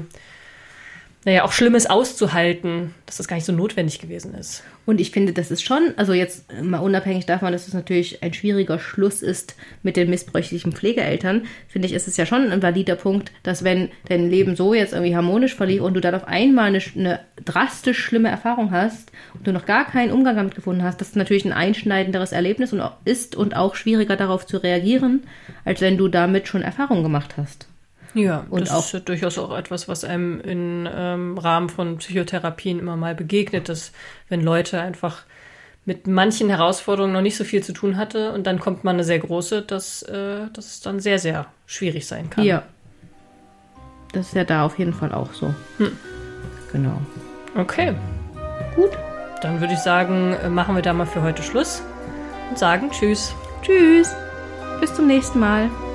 naja, auch Schlimmes auszuhalten, dass das gar nicht so notwendig gewesen ist. Und ich finde, das ist schon, also jetzt mal unabhängig davon, dass es natürlich ein schwieriger Schluss ist mit den missbräuchlichen Pflegeeltern, finde ich, ist es ja schon ein valider Punkt, dass wenn dein Leben so jetzt irgendwie harmonisch verlief und du dann auf einmal eine, eine drastisch schlimme Erfahrung hast und du noch gar keinen Umgang damit gefunden hast, das ist natürlich ein einschneidenderes Erlebnis und auch, ist und auch schwieriger darauf zu reagieren, als wenn du damit schon Erfahrung gemacht hast. Ja, und das auch, ist durchaus auch etwas, was einem im ähm, Rahmen von Psychotherapien immer mal begegnet, dass wenn Leute einfach mit manchen Herausforderungen noch nicht so viel zu tun hatte und dann kommt mal eine sehr große, dass, äh, dass es dann sehr, sehr schwierig sein kann. Ja, das ist ja da auf jeden Fall auch so. Hm. Genau. Okay. Gut. Dann würde ich sagen, machen wir da mal für heute Schluss und sagen Tschüss. Tschüss. Bis zum nächsten Mal.